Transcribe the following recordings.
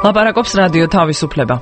ლაპარაკობს რადიო თავისუფლება.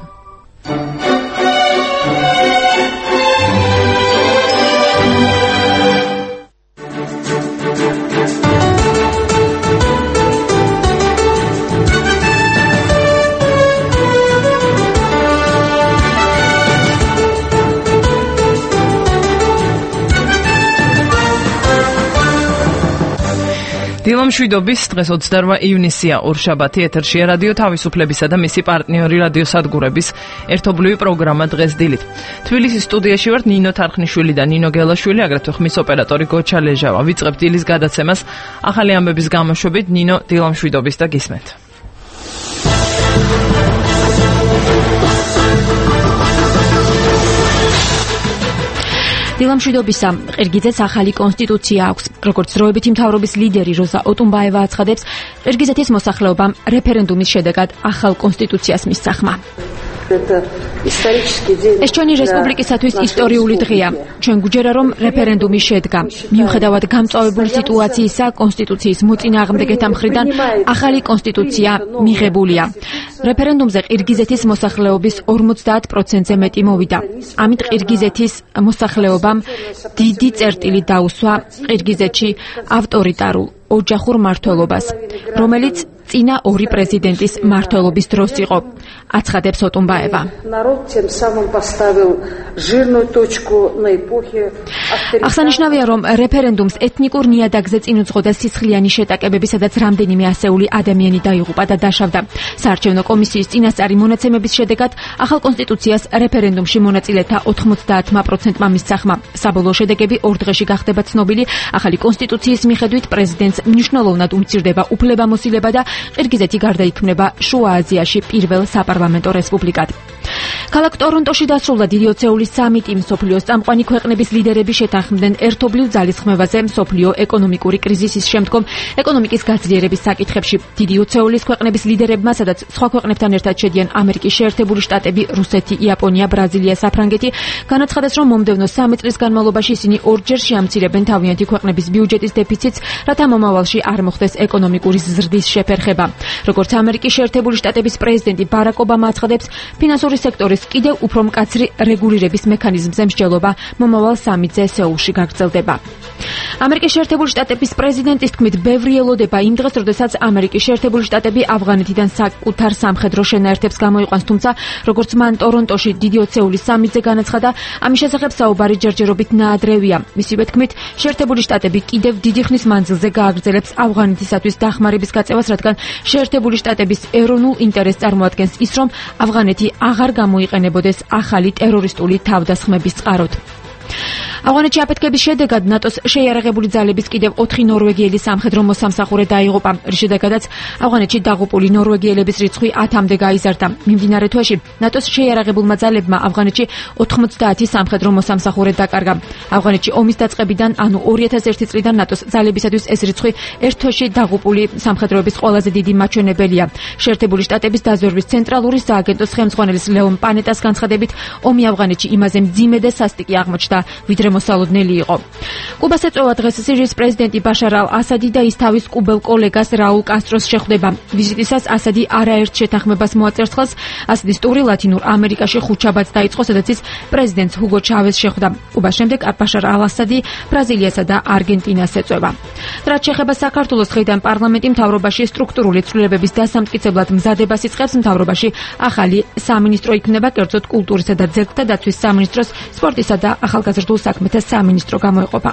დილამშვიდობის დღეს 28 ივნისია ორშაბათი ეთერშია რადიო თავისუფლებისა და მისი პარტნიორი რადიოსადგურების ერთობლივი პროგრამა დღეს დილით. თბილისის სტუდიაში ვართ ნინო თარხნიშვილი და ნინო გელაშვილი, აგრეთვე ხმის ოპერატორი გოჩა ლეჟავა. ვიწყებთ დილის გადაცემას ახალი ამბების გამოშვებით. ნინო, დილამშვიდობის და გისმენთ. დილამშვიდობისა, ყირგიზეთს ახალი კონსტიტუცია აქვს. როგორც დროებითი მთავრობის ლიდერი როზა ოტუნბაევა აცხადებს, ყირგიზეთის მოსახლეობამ რეფერენდუმის შედეგად ახალ კონსტიტუციას მისცახმა. ეს ჩვენი რესპუბლიკისათვის ისტორიული დღეა. ჩვენ გვჯერა, რომ რეფერენდუმი შედგა. მიუხედავად გამწვავებული სიტუაციისა, კონსტიტუციის მოწინააღმდეგეთა მხრიდან ახალი კონსტიტუცია მიღებულია. რეფერენდუმზე ყირგიზეთის მოსახლეობის 50%-ზე მეტი მოვიდა. ამით ყირგიზეთის მოსახლეობამ დიდი წერტილი დაუსვა ყირგიზეთში ავტორიტარულ ოჯახურ მმართველობას, რომელიც წინა ორი პრეზიდენტის მმართველობის დროს იყო, აცხადებს ოტუნბაევა. აღსანიშნავია, რომ რეფერენდუმს ეთნიკურ ნიადაგზე წინ უძღოდა სისხლიანი შეტაკებები, სადაც რამდენიმე ასეული ადამიანი დაიღუპა და დაშავდა. საარჩევნო კომისიის წინასწარი მონაცემების შედეგად ახალ კონსტიტუციას რეფერენდუმში მონაწილეთა 90%-მა მისცახმა. საბოლოო შედეგები ორ დღეში გახდება ცნობილი. ახალი კონსტიტუციის მიხედვით პრეზიდენტს მნიშვნელოვნად უმცირდება უფლებამოსილება და ყირგიზეთი გარდაიქმნება შუა აზიაში პირველ საპარლამენტო რესპუბლიკად. ქალაქ ტორონტოში დასრულდა დიდი ოცეულის სამიტი. მსოფლიოს წამყვანი ქვეყნების ლიდერები შეთანხმდნენ ერთობლივ ძალისხმევაზე მსოფლიო ეკონომიკური კრიზისის შემდგომ ეკონომიკის გაძლიერების საკითხებში. დიდი ოცეულის ქვეყნების ლიდერებმა, სადაც სხვა ქვეყნებთან ერთად შედიან ამერიკის შეერთებული შტატები, რუსეთი, იაპონია, ბრაზილია, საფრანგეთი, განაცხადეს, რომ მომდევნო 3 წლის განმავლობაში ისინი ორჯერ შეამცირებენ თავიანთი ქვეყნების ბიუჯეტის დეფიციტს, რათა მომავალში არ მოხდეს ეკონომიკური ზრდის შეფერხება. როგორც ამერიკის შეერთებული შტატების პრეზიდენტი ბარაკ ობამა აცხადებს, ფინანსური სექტორის კიდევ უფრო მკაცრი რეგულირების მექანიზმზე მსჯელობა მომავალ სამიტზე სეულში გაგრძელდება. ამერიკის შეერთებული შტატების პრეზიდენტის თქმით, ბევრი ელოდება იმ დღეს, როდესაც ამერიკის შეერთებული შტატები ავღანეთიდან საკუთარ სამხედრო შენაერთებს გამოიყვანს, თუმცა როგორც მან ტორონტოში დიდი ოცეულის სამიტზე განაცხადა, ამის შესახებ საუბარი ჯერჯერობით ნაადრევია. მისივე თქმით, შეერთებული შტატები კიდევ დიდი ხნის მანძილზე გააგრძელებს ავღანეთისათვის დახმარების გაწევას, რადგან შეერთებული შტატების ეროვნულ ინტერესს წარმოადგენს ის, რომ ავღანეთი აღარ გამოიყენებოდეს ახალი ტერორისტული თავდასხმების წყაროდ. ავღანეთში აფეთქების შედეგად ნატოს შეიარაღებული ძალების კიდევ 4 ნორვეგიელი სამხედრო მოსამსახურე დაიღუპა, რის შედეგადაც ავღანეთში დაღუპული ნორვეგიელების რიცხვი 10-მდე გაიზარდა. მიმდინარე თვეში ნატოს შეიარაღებულმა ძალებმა ავღანეთში 90 სამხედრო მოსამსახურე დაკარგა. ავღანეთში ომის დაწყებიდან, ანუ 2001 წლიდან ნატოს ძალებისათვის ეს რიცხვი ერთ თვეში დაღუპული სამხედროების ყველაზე დიდი მაჩვენებელია. შეერთებული შტატების დაზვერვის ცენტრალური სააგენტოს ხელმძღვანელის ლეონ პანეტას განცხადებით, ომი ავღანეთში იმაზე მძიმე და სასტიკი აღმოჩნდა, ვიდრე მოსალოდნელი იყო. კუბას ეწევა დღეს სირიის პრეზიდენტი ბაშარ ალ-ასადი და ის თავის კუბელ კოლეგას რაულ კასტროს შეხვდება. ვიზიტისას ასადი არაერთ შეთანხმებას მოაწერს ხელს. ასადის ტური ლათინურ ამერიკაში ხუთშაბათს დაიწყო, სადაც ის პრეზიდენტს ჰუგო ჩავეს შეხვდა. კუბას შემდეგ ბაშარ ალ-ასადი ბრაზილიასა და არგენტინას ეწევა. რაც შეეხება საქართველოს, დღეიდან პარლამენტი მთავრობაში სტრუქტურული ცვლილებების დასამტკიცებლად მზადებას იწყებს. მთავრობაში ახალი სამინისტრო იქნება, კერძოდ კულტურისა და ძეგლთა დაცვის სამინისტროს, სპორტისა და ახალგაზრდულ საქმეთა სამინისტრო გამოეყოფა.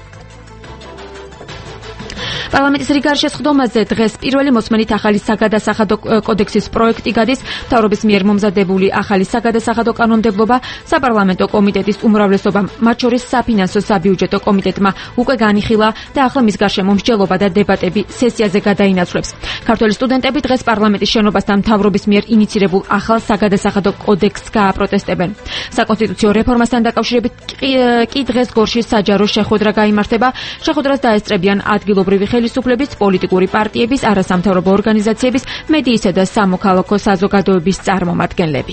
პარლამენტის რიგარ შესხდომაზე დღეს პირველი მოსმენით ახალი საგადასახადო კოდექსის პროექტი გადის. მთავრობის მიერ მომზადებული ახალი საგადასახადო კანონმდებლობა საპარლამენტო კომიტეტის უმრავლესობამ, მათ შორის საფინანსო საბიუჯეტო კომიტეტმა უკვე განიხილა და ახლა მის გარშემო მსჯელობა და დებატები სესიაზე გადაინაცვლებს. ქართველი სტუდენტები დღეს პარლამენტის შენობასთან მთავრობის მიერ ინიცირებულ ახალ საგადასახადო კოდექსს გააპროტესტებენ. საკონსტიტუციო რეფორმასთან დაკავშირებით კი დღეს გორში საჯარო შეხვედრა გაიმართება. შეხვედრას დაესწრებიან ადგილობრივი ხელისუფლების, პოლიტიკური პარტიების, არასამთავრობო ორგანიზაციების, მედიისა და სამოქალაქო საზოგადოების წარმომადგენლები.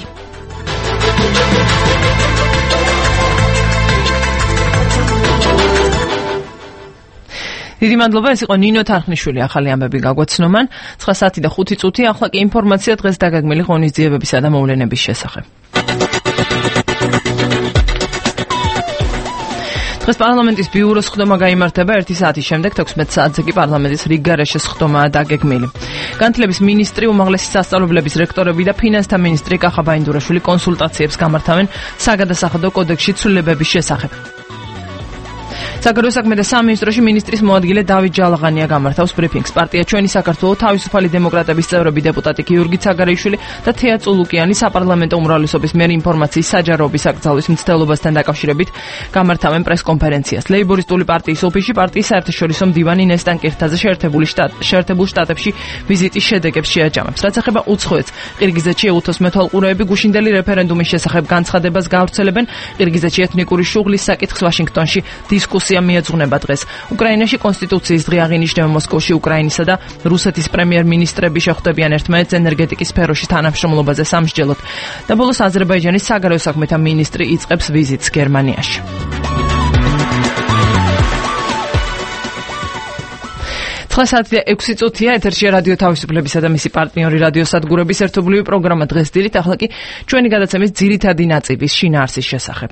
დიდი მადლობა, ეს იყო ნინო თარხნიშვილი ახალი ამბები გაგვაცნომან 9 საათი და 5 წუთი. ახლა კი ინფორმაცია დღეს დაგეგმილი ღონისძიებებისა და მოვლენების შესახებ. დღეს პარლამენტის ბიუროს ხდომა გაიმართება 1 საათის შემდეგ 16 საათზე კი პარლამენტის რიგგარეშეს ხდომაა დაგეგმილი. განათლების მინისტრი, უმაღლესი სასწავლებლების რექტორები და ფინანსთა მინისტრი კახა ბაინდურაშვილი კონსულტაციებს გამართავენ საგადასახადო კოდექსში ცვლილებების შესახებ. საგარეო საქმეთა სამინისტროში მინისტრის მოადგილე დავით ჯალაღანია გამართავს ბრიფინგს. პარტია ჩვენი საქართველო, თავისუფალი დემოკრატების წევრები დეპუტატი გიორგი ცაგარეიშვილი და თეა წულუკიანი საპარლამენტო უმრავლესობის მიერ ინფორმაციის საჯაროების აკრძალვის მცდელობასთან დაკავშირებით გამართავენ პრესკონფერენციას. ლეიბორისტული პარტიის ოფისში პარტიის საერთაშორისო მდივანი ნესტან კირთაძე შეერთებულ შტატებში ვიზიტის შედეგებს შეაჯამებს. რაც ეხება უცხოეთს, ყირგიზეთში ეუთოს მეთვალყურეები გუშინდელი რეფერენდუმის შესახებ განცხადებას გავრცელებენ. ყირგიზეთში ეთნიკური შუღლის საკითხს ვაშინგტონში დისკუსია მიეძღვნება დღეს. უკრაინაში კონსტიტუციის დღე აღინიშნება მოსკოვში უკრაინისა და რუსეთის პრემიერ-მინისტრები შეხვდებიან ერთმანეთს ენერგეტიკის სფეროში თანამშრომლობაზე სამსჯელოდ. და ბოლოს აზერბაიჯანის საგარეო საქმეთა მინისტრი იწყებს ვიზიტს გერმანიაში. საათი და 6 წუთია ეთერშია რადიო თავისუფლებისა და მისი პარტნიორი რადიო სადგურების ერთობლივი პროგრამა დღეს დილით. ახლა კი ჩვენი გადაცემის ძირითადი ნაწილის შინაარსის შესახებ.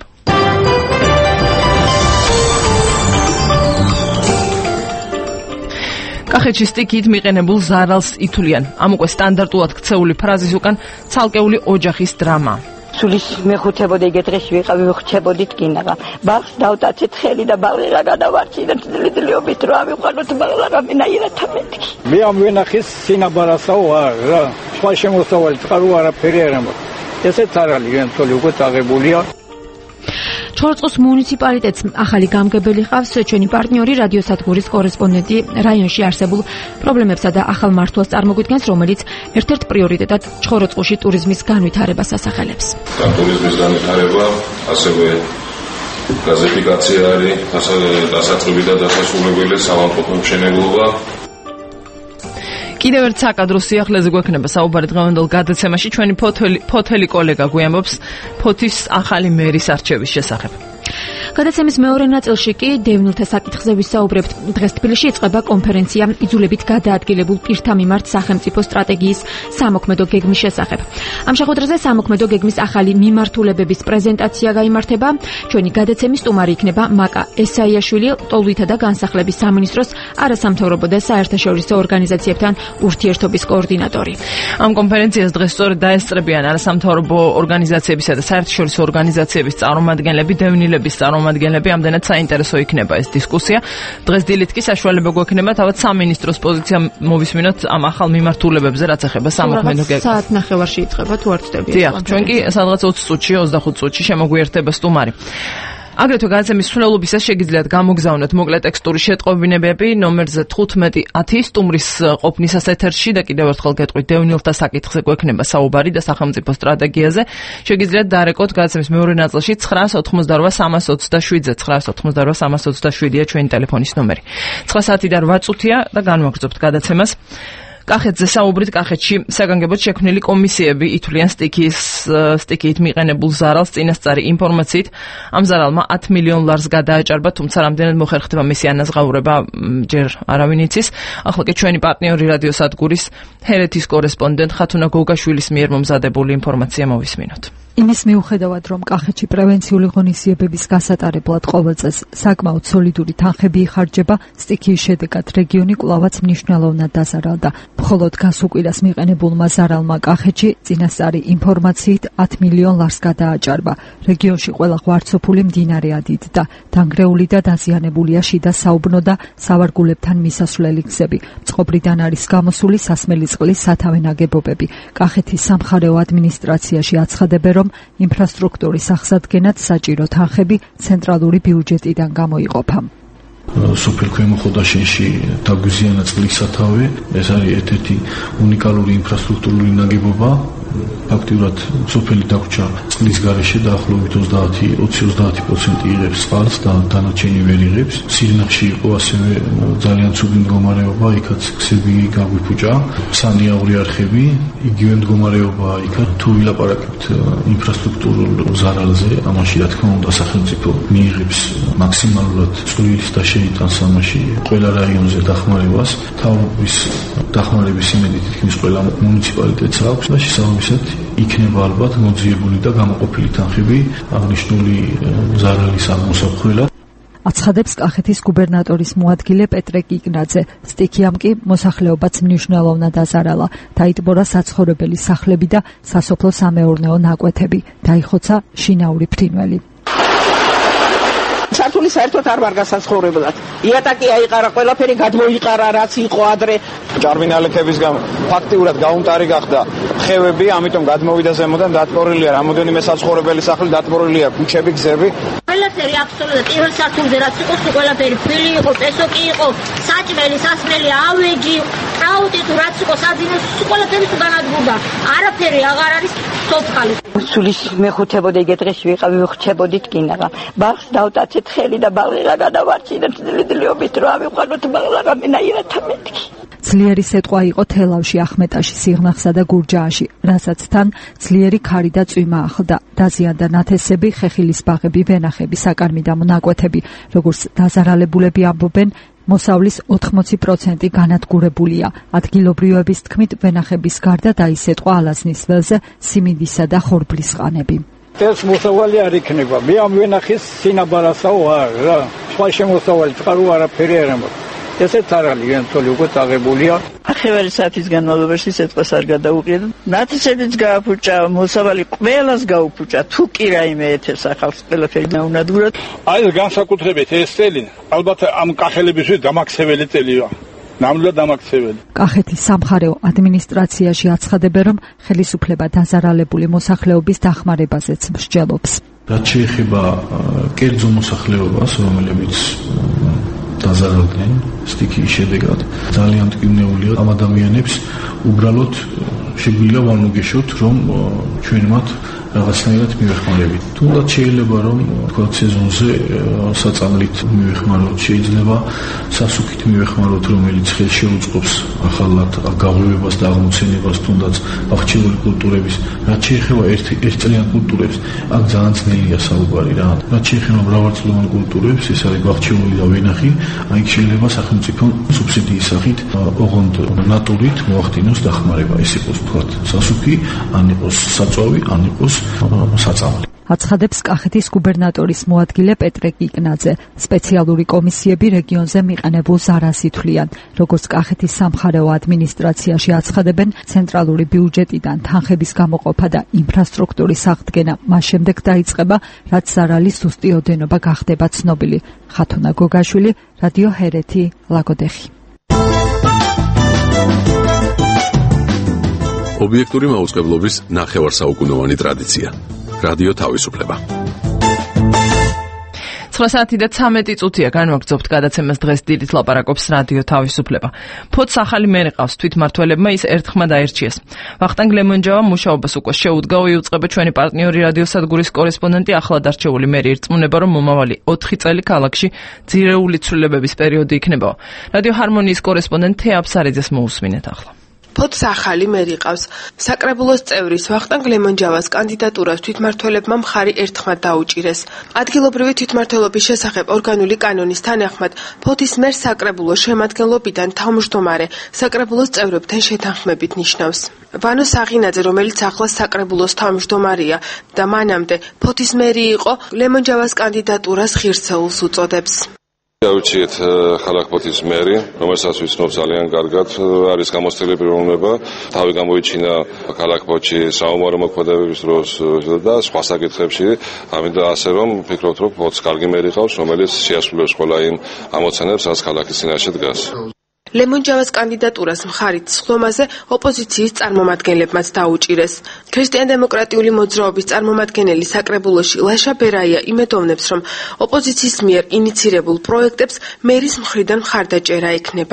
კახეთში სტიქიით მიყენებულ ზარალს ითვლიან. ამ უკვე სტანდარტულად ქცეული ფრაზის უკან ცალკეული ოჯახის დრამა. სულის მეხუთებოდი ეგ დღეს ვიყავი ვხჩებოდით კინაღა. ბაღს დავტაცეთ ხელი და ბაღი რა გადავარჩინეთ დილიობით რა მივყანოთ ბაღლა რა მენაირათა მეთქი. მე ამ ვენახის სინაბარასაო რა. სხვა შემოსავალი წყარო არაფერი არ ამბობ. ესეც არ არის ენთოლი უკვე წაღებულია. ჩორწყოს მუნიციპალიტეტს ახალი გამგებელი ხავს. ჩვენი პარტნიორი რადიო სადგურის კორესპონდენტი რაიონში არსებულ პრობლემებსა და ახალ მართვას წარმოგვიდგენს, რომელიც ერთ-ერთ პრიორიტეტად ჩორწყოში ტურიზმის განვითარებას ასახელებს. ტურიზმის განვითარება, ასევე გაზიფიკაცია არის, დასაწყები და დასასრულებელი საავადმყოფო მშენებლობა. კიდევ ერთ საკადრო სიახლეზე გვექნება საუბარი დღევანდელ გადაცემაში. ჩვენი ფოთელი კოლეგა გვიამბობს ფოთის ახალი მერის არჩევის შესახებ. გადაცემის მეორე ნაწილში კი დევნილთა საკითხზე ვისაუბრებთ. დღეს თბილისში იწყება კონფერენცია იძულებით გადაადგილებულ პირთა მიმართ სახელმწიფო სტრატეგიის სამოქმედო გეგმის შესახებ. ამ შეხვედრაზე სამოქმედო გეგმის ახალი მიმართულებების პრეზენტაცია გაიმართება. ჩვენი გადაცემის სტუმარი იქნება მაკა ესაიაშვილი, ტოლვითა და განსახლების სამინისტროს არასამთავრობო და საერთაშორისო ორგანიზაციებთან ურთიერთობის კოორდინატორი. ამ კონფერენციას დღეს სწორედ დაესწრებიან არასამთავრობო ორგანიზაციებისა და საერთაშორისო ორგანიზაციების წარმომადგენლები, დევნილების წარმომადგენლები. ამდენად საინტერესო იქნება ეს დისკუსია. დღეს დილით კი საშუალება გვექნება თავად სამინისტროს პოზიცია მოვისმინოთ ამ ახალ მიმართულებებზე, რაც ეხება სამოქმედო გეგმას. საათ ნახევარში იწყება თუ არ ვწდები. დიახ, ჩვენ კი სადღაც 20 წუთში, 25 წუთში შემოგვიერთება სტუმარი. აგრეთვე გადაცემის მსვლელობისას შეგიძლიათ გამოგზავნოთ მოკლე ტექსტური შეტყობინებები ნომერზე 1510 სტუმრის ყოფნისას ეთერში და კიდევ ერთხელ გეტყვით დევნილთა საკითხზე გვექნება საუბარი და სახელმწიფო სტრატეგიაზე. შეგიძლიათ დარეკოთ გადაცემის მეორე ნაწილში 988-327-ზე 988-327-ია ჩვენი ტელეფონის ნომერი. 9 საათი და 8 წუთია და განვაგრძობთ გადაცემას. კახეთზე საუბრით. კახეთში საგანგებოდ შექმნილი კომისიები ითვლიან სტიქიით მიყენებულ ზარალს. წინასწარი ინფორმაციით ამ ზარალმა 10 მილიონ ლარს გადააჭარბა, თუმცა რამდენად მოხერხდება მისი ანაზღაურება ჯერ არავინ იცის. ახლა კი ჩვენი პარტნიორი რადიო სადგურის ჰერეთის კორესპონდენტ ხათუნა გოგაშვილის მიერ მომზადებული ინფორმაცია მოვისმინოთ. იმის მიუხედავად, რომ კახეთში პრევენციული ღონისძიებების გასატარებლად ყოველ წელს საკმაოდ სოლიდური თანხები იხარჯება, სტიქიის შედეგად რეგიონი კვლავაც მნიშვნელოვნად დაზარალდა. მხოლოდ გასუკვირას მიყენებულმა ზარალმა კახეთში წინასწარი ინფორმაციით 10 მილიონ ლარს გადააჭარბა. რეგიონში ყველა ღვარცოფული მდინარე ადიდდა. დანგრეული და დაზიანებულია შიდა საუბნო და სავარგულებთან მისასვლელი გზები. წყობრიდან არის გამოსული სასმელი წყლის სათავე ნაგებობები. კახეთის სამხარეო ადმინისტრაციაში აცხადებენ, რომ ინფრასტრუქტურის აღსადგენად საჭირო თანხები ცენტრალური ბიუჯეტიდან გამოიყოფა. სოფელ ქვემო ხოდაშენში დაგვიზიანა წყლის სათავე. ეს არის ერთ-ერთი უნიკალური ინფრასტრუქტურული ნაგებობა, ფაქტიურად სოფელი დაგვრჩა წყლის გარეშე დაახლოებით 20-30% იღებს წყალს და დანარჩენი ვერ იღებს. სირნახში იყო ასევე ძალიან ცუდი მდგომარეობა, იქაც ქსები გაგვიფუჭა, სანიაური არხები, იგივე მდგომარეობაა იქაც. თუ ვილაპარაკებთ ინფრასტრუქტურულ ზარალზე, ამაში რა თქმა უნდა სახელმწიფო მიიღებს მაქსიმალურად წვლილის და შეიტანს ამაში ყველა რაიონზე დახმარებას. თავის დახმარების იმედი თითქმის ყველა მუნიციპალიტეტს აქვს და შესაბამისად იქნება ალბათ მოძიებული და გამოყოფილი თანხები აღნიშნული ზარალის აღმოსახველად. აცხადებს კახეთის გუბერნატორის მოადგილე პეტრე კიკნაძე. სტიქიამ კი მოსახლეობაც მნიშვნელოვნად აზარალა. დაიტბორა საცხოვრებელი სახლები და სასოფლო-სამეურნეო ნაკვეთები. დაიხოცა შინაური ფრინველი. სართული საერთოდ არ ვარ გასაცხოვრებლად. იატაკი აიყარა, ყველაფერი გადმოიყარა, რაც იყო ადრე. ჭარბინალეთების გამო ფაქტიურად გაუნტარი გახდა ხევები, ამიტომ გადმოვიდა ზემოდან, დატბორილია რამოდენიმე საცხოვრებელი სახლი, დატბორილია ქუჩები, გზები. ყველაფერი აბსოლუტურად პირველ სართულზე რაც იყო, ყველაფერი ფილი იყო, პესოკი იყო, საჭმელი, სასმელი, ავეჯი, ტრაუტი თუ რაც იყო, საძინოს, ყველაფერი განადგურდა. არაფერი აღარ არის სოფხალი. სულის მეხუთებოდა იგ დღეში ვიყავი, ვხრჩებოდით კინაღა. ბაღს დავტაცეთ ხელი და ბაღი რა გადავარჩინეთ დილიობით რომ ავიყვანოთ ბაღლა გამენაირათა მეთქი. ძლიერი სეტყვა იყო თელავში, ახმეტაში, სიღნაღსა და გურჯააში, რასაც თან ძლიერი ქარი და წვიმა ახლდა. დაზიანდა ნათესები, ხეხილის ბაღები, ვენახები, საკარმი და მონაკვეთები. როგორც დაზარალებულები ამბობენ, მოსავლის 80% განადგურებულია. ადგილობრივების თქმით, ვენახების გარდა დაისეტყვა ალაზნის ველზე სიმინდისა და ხორბლის ყანები. ეს მოსავალი არ იქნება. მე ამ ვენახის სინაბარასაო არ რა. სხვა შემოსავალი წყარო არაფერი არ ამბობს. ესეც არ არის გენთოლი უკვე წაღებულია. ახევარი საათის განმავლობაში სეტყვას არ გადაუყიეთ. ნათესებიც გააფუჭა, მოსავალი ყველას გაუფუჭა. თუ კი რაიმე ეთერს ახალს ყველაფერი დაუნადგუროთ. აი განსაკუთრებით ეს წელი ალბათ ამ კახელებისთვის დამაქცეველი წელია. ნამდვილად დამაქცეველი. კახეთის სამხარეო ადმინისტრაციაში აცხადებენ, რომ ხელისუფლება დაზარალებული მოსახლეობის დახმარებაზეც მსჯელობს. რაც შეეხება კერძო მოსახლეობას, რომლებიც დაზარალდნენ სტიქიის შედეგად, ძალიან მტკივნეულია ამ ადამიანებს უბრალოდ შეგვიძლია ვანუგეშოთ, რომ ჩვენ მათ რაღაცნაირად მივეხმარებით. თუნდაც შეიძლება რომ თქვა სეზონზე საწამლით მივეხმაროთ, შეიძლება სასუქით მივეხმაროთ, რომელიც ხელს შეუწყობს ახალად გაღვივებას და აღმოცენებას, თუნდაც აღჭურვილი კულტურების. რაც შეეხება ერთწლიან კულტურებს, აქ ძალიან ძნელია საუბარი რა. რაც შეეხება მრავალწლოვან კულტურებს, ეს არის აღჭურვილი და ვენახი, აი შეიძლება სახელმწიფო სუბსიდიის სახით, ოღონდ ნატურით მოახდინოს დახმარება. ეს იყოს თქვა სასუქი, ან იყოს საწვავი, ან იყოს საწამლი. აცხადებს კახეთის გუბერნატორის მოადგილე პეტრე კიკნაძე. სპეციალური კომისიები რეგიონზე მიყენებულ ზარალს ითვლიან. როგორც კახეთის სამხარეო ადმინისტრაციაში აცხადებენ, ცენტრალური ბიუჯეტიდან თანხების გამოყოფა და ინფრასტრუქტურის აღდგენა მას შემდეგ დაიწყება, რაც ზარალის ზუსტი ოდენობა გახდება ცნობილი. ხათუნა გოგაშვილი, რადიო ჰერეთი, ლაგოდეხი. ობიექტური მაუწყებლობის ნახევარსაუკუნოვანი ტრადიცია. რადიო თავისუფლება. 9 საათი და 13 წუთია განვაგრძობთ გადაცემას დღეს დილით ლაპარაკობს რადიო თავისუფლება. ფოთს ახალი მერი ყავს თვითმმართველებმა ის ერთხმა დაერჩიეს. ვახტანგ ლემონჯავა მუშაობას უკვე შეუდგა, იუწყება ჩვენი პარტნიორი რადიო სადგურის კორესპონდენტი, ახლად არჩეული მერი ირწმუნება, რომ მომავალი 4 წელი ქალაქში ძირეული ცვლილებების პერიოდი იქნება. რადიო ჰარმონიის კორესპონდენტ თეა აბსარიძეს მოусმინეთ ახლა. ფოთს ახალი მერი ყავს. საკრებულოს წევრის ვახტანგ ლემონჯავას კანდიდატურას თვითმმართველებმა მხარი ერთხმად დაუჭირეს. ადგილობრივი თვითმმართველობის შესახებ ორგანული კანონის თანახმად ფოთის მერს საკრებულოს შემადგენლობიდან თავმჯდომარე საკრებულოს წევრებთან შეთანხმებით ნიშნავს. ვანო საღინაძე, რომელიც ახლა საკრებულოს თავმჯდომარეა და მანამდე ფოთის მერი იყო, ლემონჯავას კანდიდატურას ღირსეულს უწოდებს. დავუჩიეთ ხალხ ფოთის მერი, რომელსაც ვიცნობ ძალიან კარგად, არის გამოცდილი პიროვნება, თავი გამოიჩინა ხალხ ფოთში საომარი მოქმედებების დროს და სხვა საკითხებში, ამიტომ ასე რომ ვფიქრობთ, რომ ფოთს კარგი მერი ყავს, რომელიც შეასრულებს ყველა იმ ამოცანებს, რაც ხალხის წინაშე დგას. ლემონჯავას კანდიდატურას მხარით სხდომაზე ოპოზიციის წარმომადგენლებმაც დაუჭირეს. ქრისტიან-დემოკრატიული მოძრაობის წარმომადგენელი საკრებულოში ლაშა ბერაია იმედოვნებს, რომ ოპოზიციის მიერ ინიცირებულ პროექტებს მერის მხრიდან მხარდაჭერა ექნება.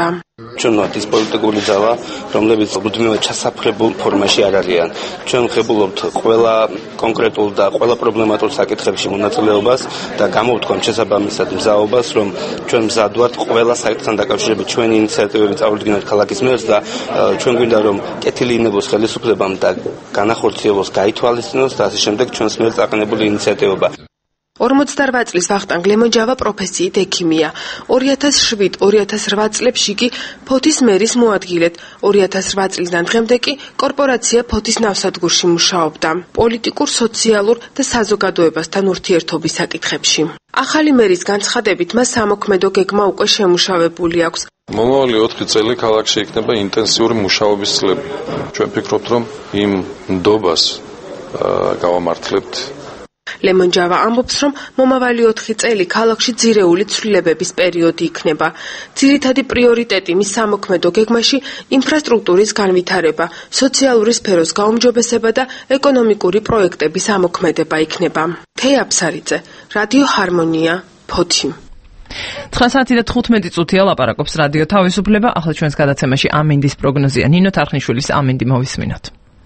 ჩვენოთ ის პოლიტიკური ძალა, რომლებიც მუდმივად ჩასაფრებულ ფორმაში არ არიან. ჩვენ ვღებულობთ ყველა კონკრეტულ და ყველა პრობლემატურ საკითხებში მონაწილეობას და გამოვთქვამთ შესაბამისად მზაობას, რომ ჩვენ მზად ვართ ყველა საერთთან დაკავშირებით ჩვენი ინიციატივები წავიდგინოთ ქალაქის მერს და ჩვენ გვინდა რომ კეთილი ინებოს ხელისუფლებამ და განახორციელოს გაითვალისწინოს და ასე შემდეგ ჩვენს მიერ წაყენებული ინიციატივება. 48 წლის ვახტანგ ლემონჯავა პროფესიით ექიმია. 2007-2008 წლებში კი ფოთის მერის მოადგილედ, 2008 წლიდან დღემდე კი კორპორაცია ფოთის ნავსადგურში მუშაობდა. პოლიტიკურ, სოციალურ და საზოგადოებასთან ურთიერთობის საკითხებში. ახალი მერის განცხადებით მას სამოქმედო გეგმა უკვე შემუშავებული აქვს. მომავალი 4 წელი ქალაქში იქნება ინტენსიური მუშაობის წლები. ჩვენ ფიქრობთ, რომ იმ ნდობას გავამართლებთ. ლემონჯავა ამბობს, რომ მომავალი 4 წელი ქალაქში ძირეული ცვლილებების პერიოდი იქნება. ძირითადი პრიორიტეტი მის სამოქმედო გეგმაში ინფრასტრუქტურის განვითარება, სოციალური სფეროს გაუმჯობესება და ეკონომიკური პროექტების ამოქმედება იქნება. თეა აფსარიძე, რადიო ჰარმონია, ფოთი. 9 საათი და 15 წუთია ლაპარაკობს რადიო თავისუფლება. ახლა ჩვენს გადაცემაში ამინდის პროგნოზია. ნინო თარხნიშვილის ამინდი მოვისმინოთ.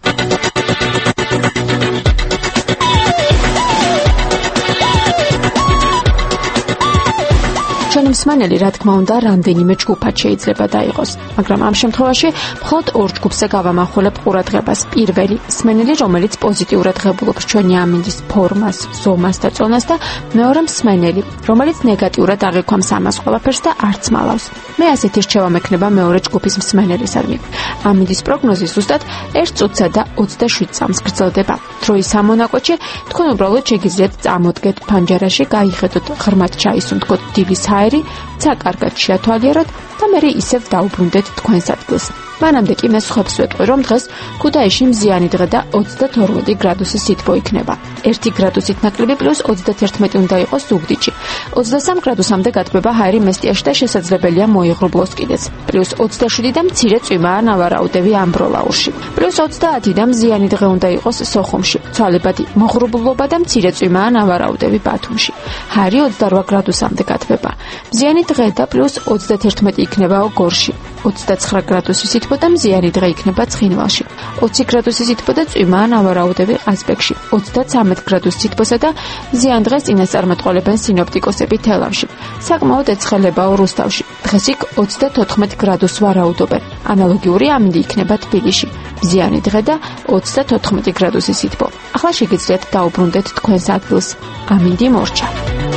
ჩვენი მსმენელი, რა თქმა უნდა, რამდენიმე ჯგუფად შეიძლება დაიყოს, მაგრამ ამ შემთხვევაში მხოლოდ 2 ჯგუფზე გავამახვილებ ყურადღებას. პირველი, მსმენელი, რომელიც პოზიტიურად ღებულობს ჩვენი ამინდის ფორმას, ზომას და წონას და მეორე მსმენელი, რომელიც ნეგატიურად აღიქვამს ამას ყველაფერს და არც მალავს. მე ასეთი რჩევა მექნება მეორე ჯგუფის მსმენელისადმი. ამინდის პროგნოზი ზუსტად 1 წუთსა და 27 წამს გრძელდება. დროის ამონაკვეთში თქვენ უბრალოდ შეგიძლიათ წამოდგეთ ფანჯარაში, გაიხედოთ ღრმად ჩაისუნთქოთ დილის ჰაერი, საკარგად შეათვალიეროთ და მერე ისევ დაუბრუნდეთ თქვენს ადგილს. მანამდე კი მე სხვებს ვეტყვი, რომ დღეს ქუთაისში მზიანი დღე და 32 გრადუსი სითბო იქნება. 1 გრადუსით ნაკლები პლუს 31 უნდა იყოს ზუგდიდში. 23 გრადუსამდე გათბება ჰაერი მესტიაში და შესაძლებელია მოიღრუბლოს კიდეც. პლუს 27 და მცირე წვიმაა ნავარაუდები ამბროლაურში. პლუს 30 და მზიანი დღე უნდა იყოს სოხუმში. ცვალებადი მოღრუბლობა და მცირე წვიმაა ნავარაუდები ბათუმში. ჰაერი 28 გრადუსამდე გათბება. მზიანი დღე და პლუს 31 იქნება გორში. 29 გრადუსი სითბო და მზიანი დღე იქნება ცხინვალში. 20 გრადუსი სითბო და წვიმაა ნავარაუდები ყაზბეგში. 33 გრადუსი სითბოსა და მზიან დღეს წინასწარმეტყველებენ სინოპტიკოსები თელავში. საკმაოდ ეცხელებაო რუსთავში. დღეს იქ 34 გრადუსს ვარაუდობენ. ანალოგიური ამინდი იქნება თბილისში. მზიანი დღე და 34 გრადუსი სითბო. ახლა შეგიძლიათ დაუბრუნდეთ თქვენს ადგილს. ამინდი მორჩა.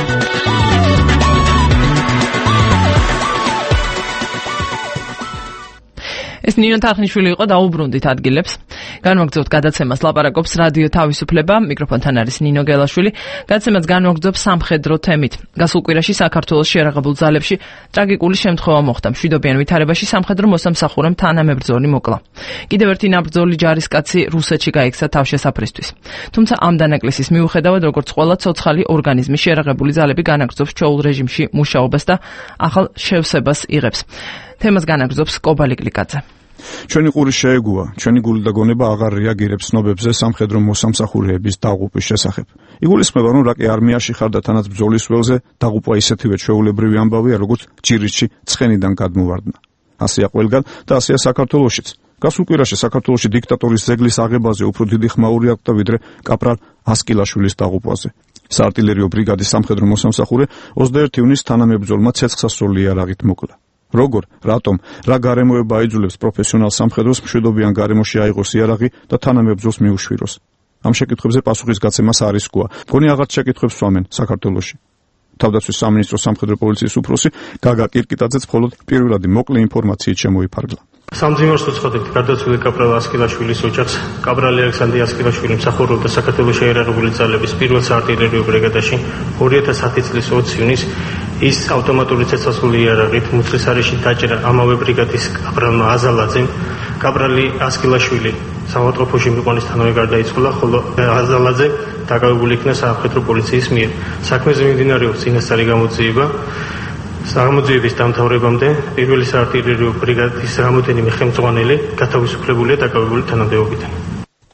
ეს ნინო თარხნიშვილი იყო, დაუბრუნდით ადგილებს. განვაგრძობთ გადაცემას ლაპარაკობს რადიო თავისუფლება, მიკროფონთან არის ნინო გელაშვილი. გადაცემას განვაგრძობ სამხედრო თემით. გასულ კვირაში საქართველოს შეერაღებულ ძალებში ტრაგიკული შემთხვევა მოხდა. მშვიდობიან ვითარებაში სამხედრო მოსამსახურემ თანამებრძოლი მოკლა. კიდევ ერთი ნაბრძოლი ჯარისკაცი რუსეთში გაიქცა თავშესაფრისთვის. თუმცა ამ დანაკლისის მიუხედავად, როგორც ყველა ცოცხალი ორგანიზმი, შეერაღებული ძალები განაგრძობს ჩაულ რეჟიმში მუშაობას და ახალ შევსებას იღებს. თემას განაგრძობს კობალი გლიკაძე. ჩვენი ყური შეეგუა, ჩვენი გული და გონება აღარ რეაგირებს ცნობებზე სამხედრო მოსამსახურეების დაღუპვის შესახებ. იგულისხმება, რომ რაკი არმიაში ხარ და თანაც ბრძოლის ველზე დაღუპვა ისეთივე ჩვეულებრივი ამბავია, როგორც ჯირითში ცხენიდან გადმოვარდნა. ასეა ყველგან და ასეა საქართველოშიც. გასულ კვირაში საქართველოში დიქტატორის ზეგლის აღებაზე უფრო დიდი ხმაური აქვს ვიდრე კაპრალ ასკილაშვილის დაღუპვაზე. საარტილერიო ბრიგადის სამხედრო მოსამსახურე 21 ივნისს თანამებრძოლმა ცეცხლსასროლი იარაღით მოკლა. როგორ, რატომ, რა გარემოება აიძულებს პროფესიონალ სამხედროს მშვიდობიან გარემოში აიღოს იარაღი და თანამებრძოლს მიუშვიროს? ამ შეკითხვებზე პასუხის გაცემას არ რისკოა. მგონი აღარ შეკითხვებს სვამენ საქართველოში. თავდაცვის სამინისტროს სამხედრო პოლიციის უფროსი გაგა კირკიტაძეც მხოლოდ პირველადი მოკლე ინფორმაციით შემოიფარგლა. სამძიმროს უცხოდებთ გარდაცვლილი კაპრალ ასკილაშვილის ოჯახს. კაპრალი ალექსანდრე ასკილაშვილი მსახურობდა საქართველოს შეერაღებული ძალების პირველ საარტილერიო ბრიგადაში. 2010 წლის 20 ივნისს ის ავტომატური ცეცხლსასროლი იარაღით მუცლისარეში დაჭრა ამავე ბრიგადის კაპრალმა აზალაძემ. კაპრალი ასკილაშვილი სამავტყოფოში მიყვანისთანავე გარდაიცვალა, ხოლო აზალაძე დაკავებული იქნა სამხედრო პოლიციის მიერ. საქმეზე მიმდინარეობს წინასწარი გამოძიება. აღმოძიების დამთავრებამდე პირველი საარტილერიო ბრიგადის რამოდენიმე ხელმძღვანელი გათავისუფლებულია დაკავებული თანამდებობიდან.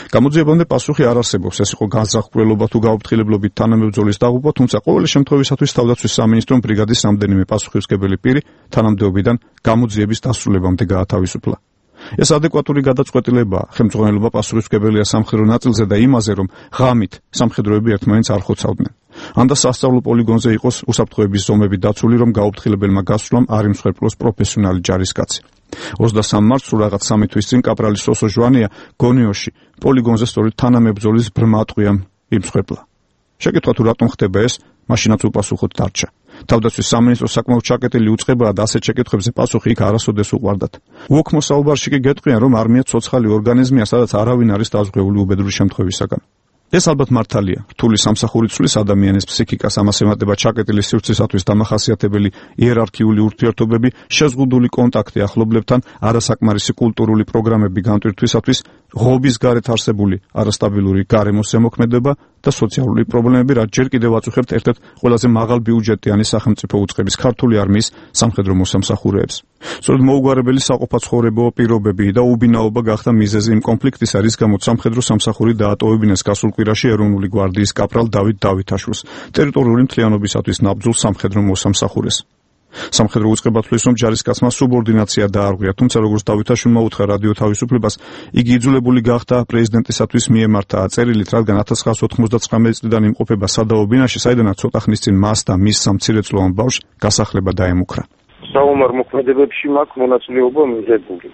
გამოძიებამდე პასუხი არ არსებობს, ეს იყო განსახურველობა თუ გაუფრთხილებლობით თანამებრძოლის დაღუპვა, თუმცა ყოველი შემთხვევისათვის თავდაცვის სამინისტრომ ბრიგადის რამდენიმე პასუხისმგებელი პირი თანამდებობიდან გამოძიების დასრულებამდე გაათავისუფლა. ეს ადეკვატური გადაწყვეტილებაა, ხელმძღვანელობა პასუხისმგებელია სამხედრო ნაწილზე და იმაზე, რომ ღამით სამხედროები ერთმანეთს არ ხოცავდნენ. ან და სასწავლო პოლიგონზე იყოს უსაფრთხოების ზომები დაცული, რომ გაუფრთხილებელმა გასვლამ არ იმსხვერპლოს პროფესიონალი ჯარისკაცი. 23 მარტს რაღაც 3 თვის წინ კაპრალი სოსო ჟვანია გონიოში პოლიგონზე სწორედ თანამებრძოლის ბრმა ტყვიამ იმსხვერპლა. შეკითხვა თუ რატომ ხდება ეს, მაშინაც უპასუხოდ დარჩა. თავდაცვის სამინისტროს საკმაოდ ჩაკეტილი უწყებაა და ასეთ შეკითხვებზე პასუხი იქ არასოდეს უყვარდათ. უოქმო საუბარში კი გეტყვიან, რომ არმია ცოცხალი ორგანიზმია, სადაც არავინ არის დაზღვეული უბედური შემთხვევისაგან. ეს ალბათ მართალია. რთული სამსახური ცვლის ადამიანის ფსიქიკას, ამას ემატება ჩაკეტილი სივრცისათვის დამახასიათებელი იერარქიული ურთიერთობები, შეზღუდული კონტაქტი ახლობლებთან, არასაკმარისი კულტურული პროგრამები განტვირთვისათვის, ღობის გარეთ არსებული არასტაბილური გარემოს ზემოქმედება და სოციალური პრობლემები, რაც ჯერ კიდევ აწუხებთ ერთ-ერთ ყველაზე მაღალ ბიუჯეტიანი სახელმწიფო უწყების ქართული არმიის სამხედრო მოსამსახურეებს. სწორედ მოუგვარებელი საყოფაცხოვრებო პირობები და უბინაობა გახდა მიზეზი იმ კონფლიქტისა, რის გამოც სამხედრო სამსახური დაატოვებინეს გასულ კვირაში ეროვნული გვარდიის კაპრალ დავით დავითაშვილს, ტერიტორიული მთლიანობისათვის ნაბრძოლ სამხედრო მოსამსახურეს. სამხედრო უწყება თვლის, რომ ჯარისკაცმა სუბორდინაცია დაარღვია, თუმცა როგორც დავითაშვილმა უთხრა რადიო თავისუფლებას, იგი იძულებული გახდა პრეზიდენტისათვის მიემართა წერილით, რადგან 1999 წლიდან იმყოფება სადავო ბინაში, საიდანაც ცოტა ხნის წინ მას და მის სამცირეწლოვან ბავშვს გასახლება დაემუქრა. საომარ მოქმედებებში მაქვს მონაწილეობა მიღებული.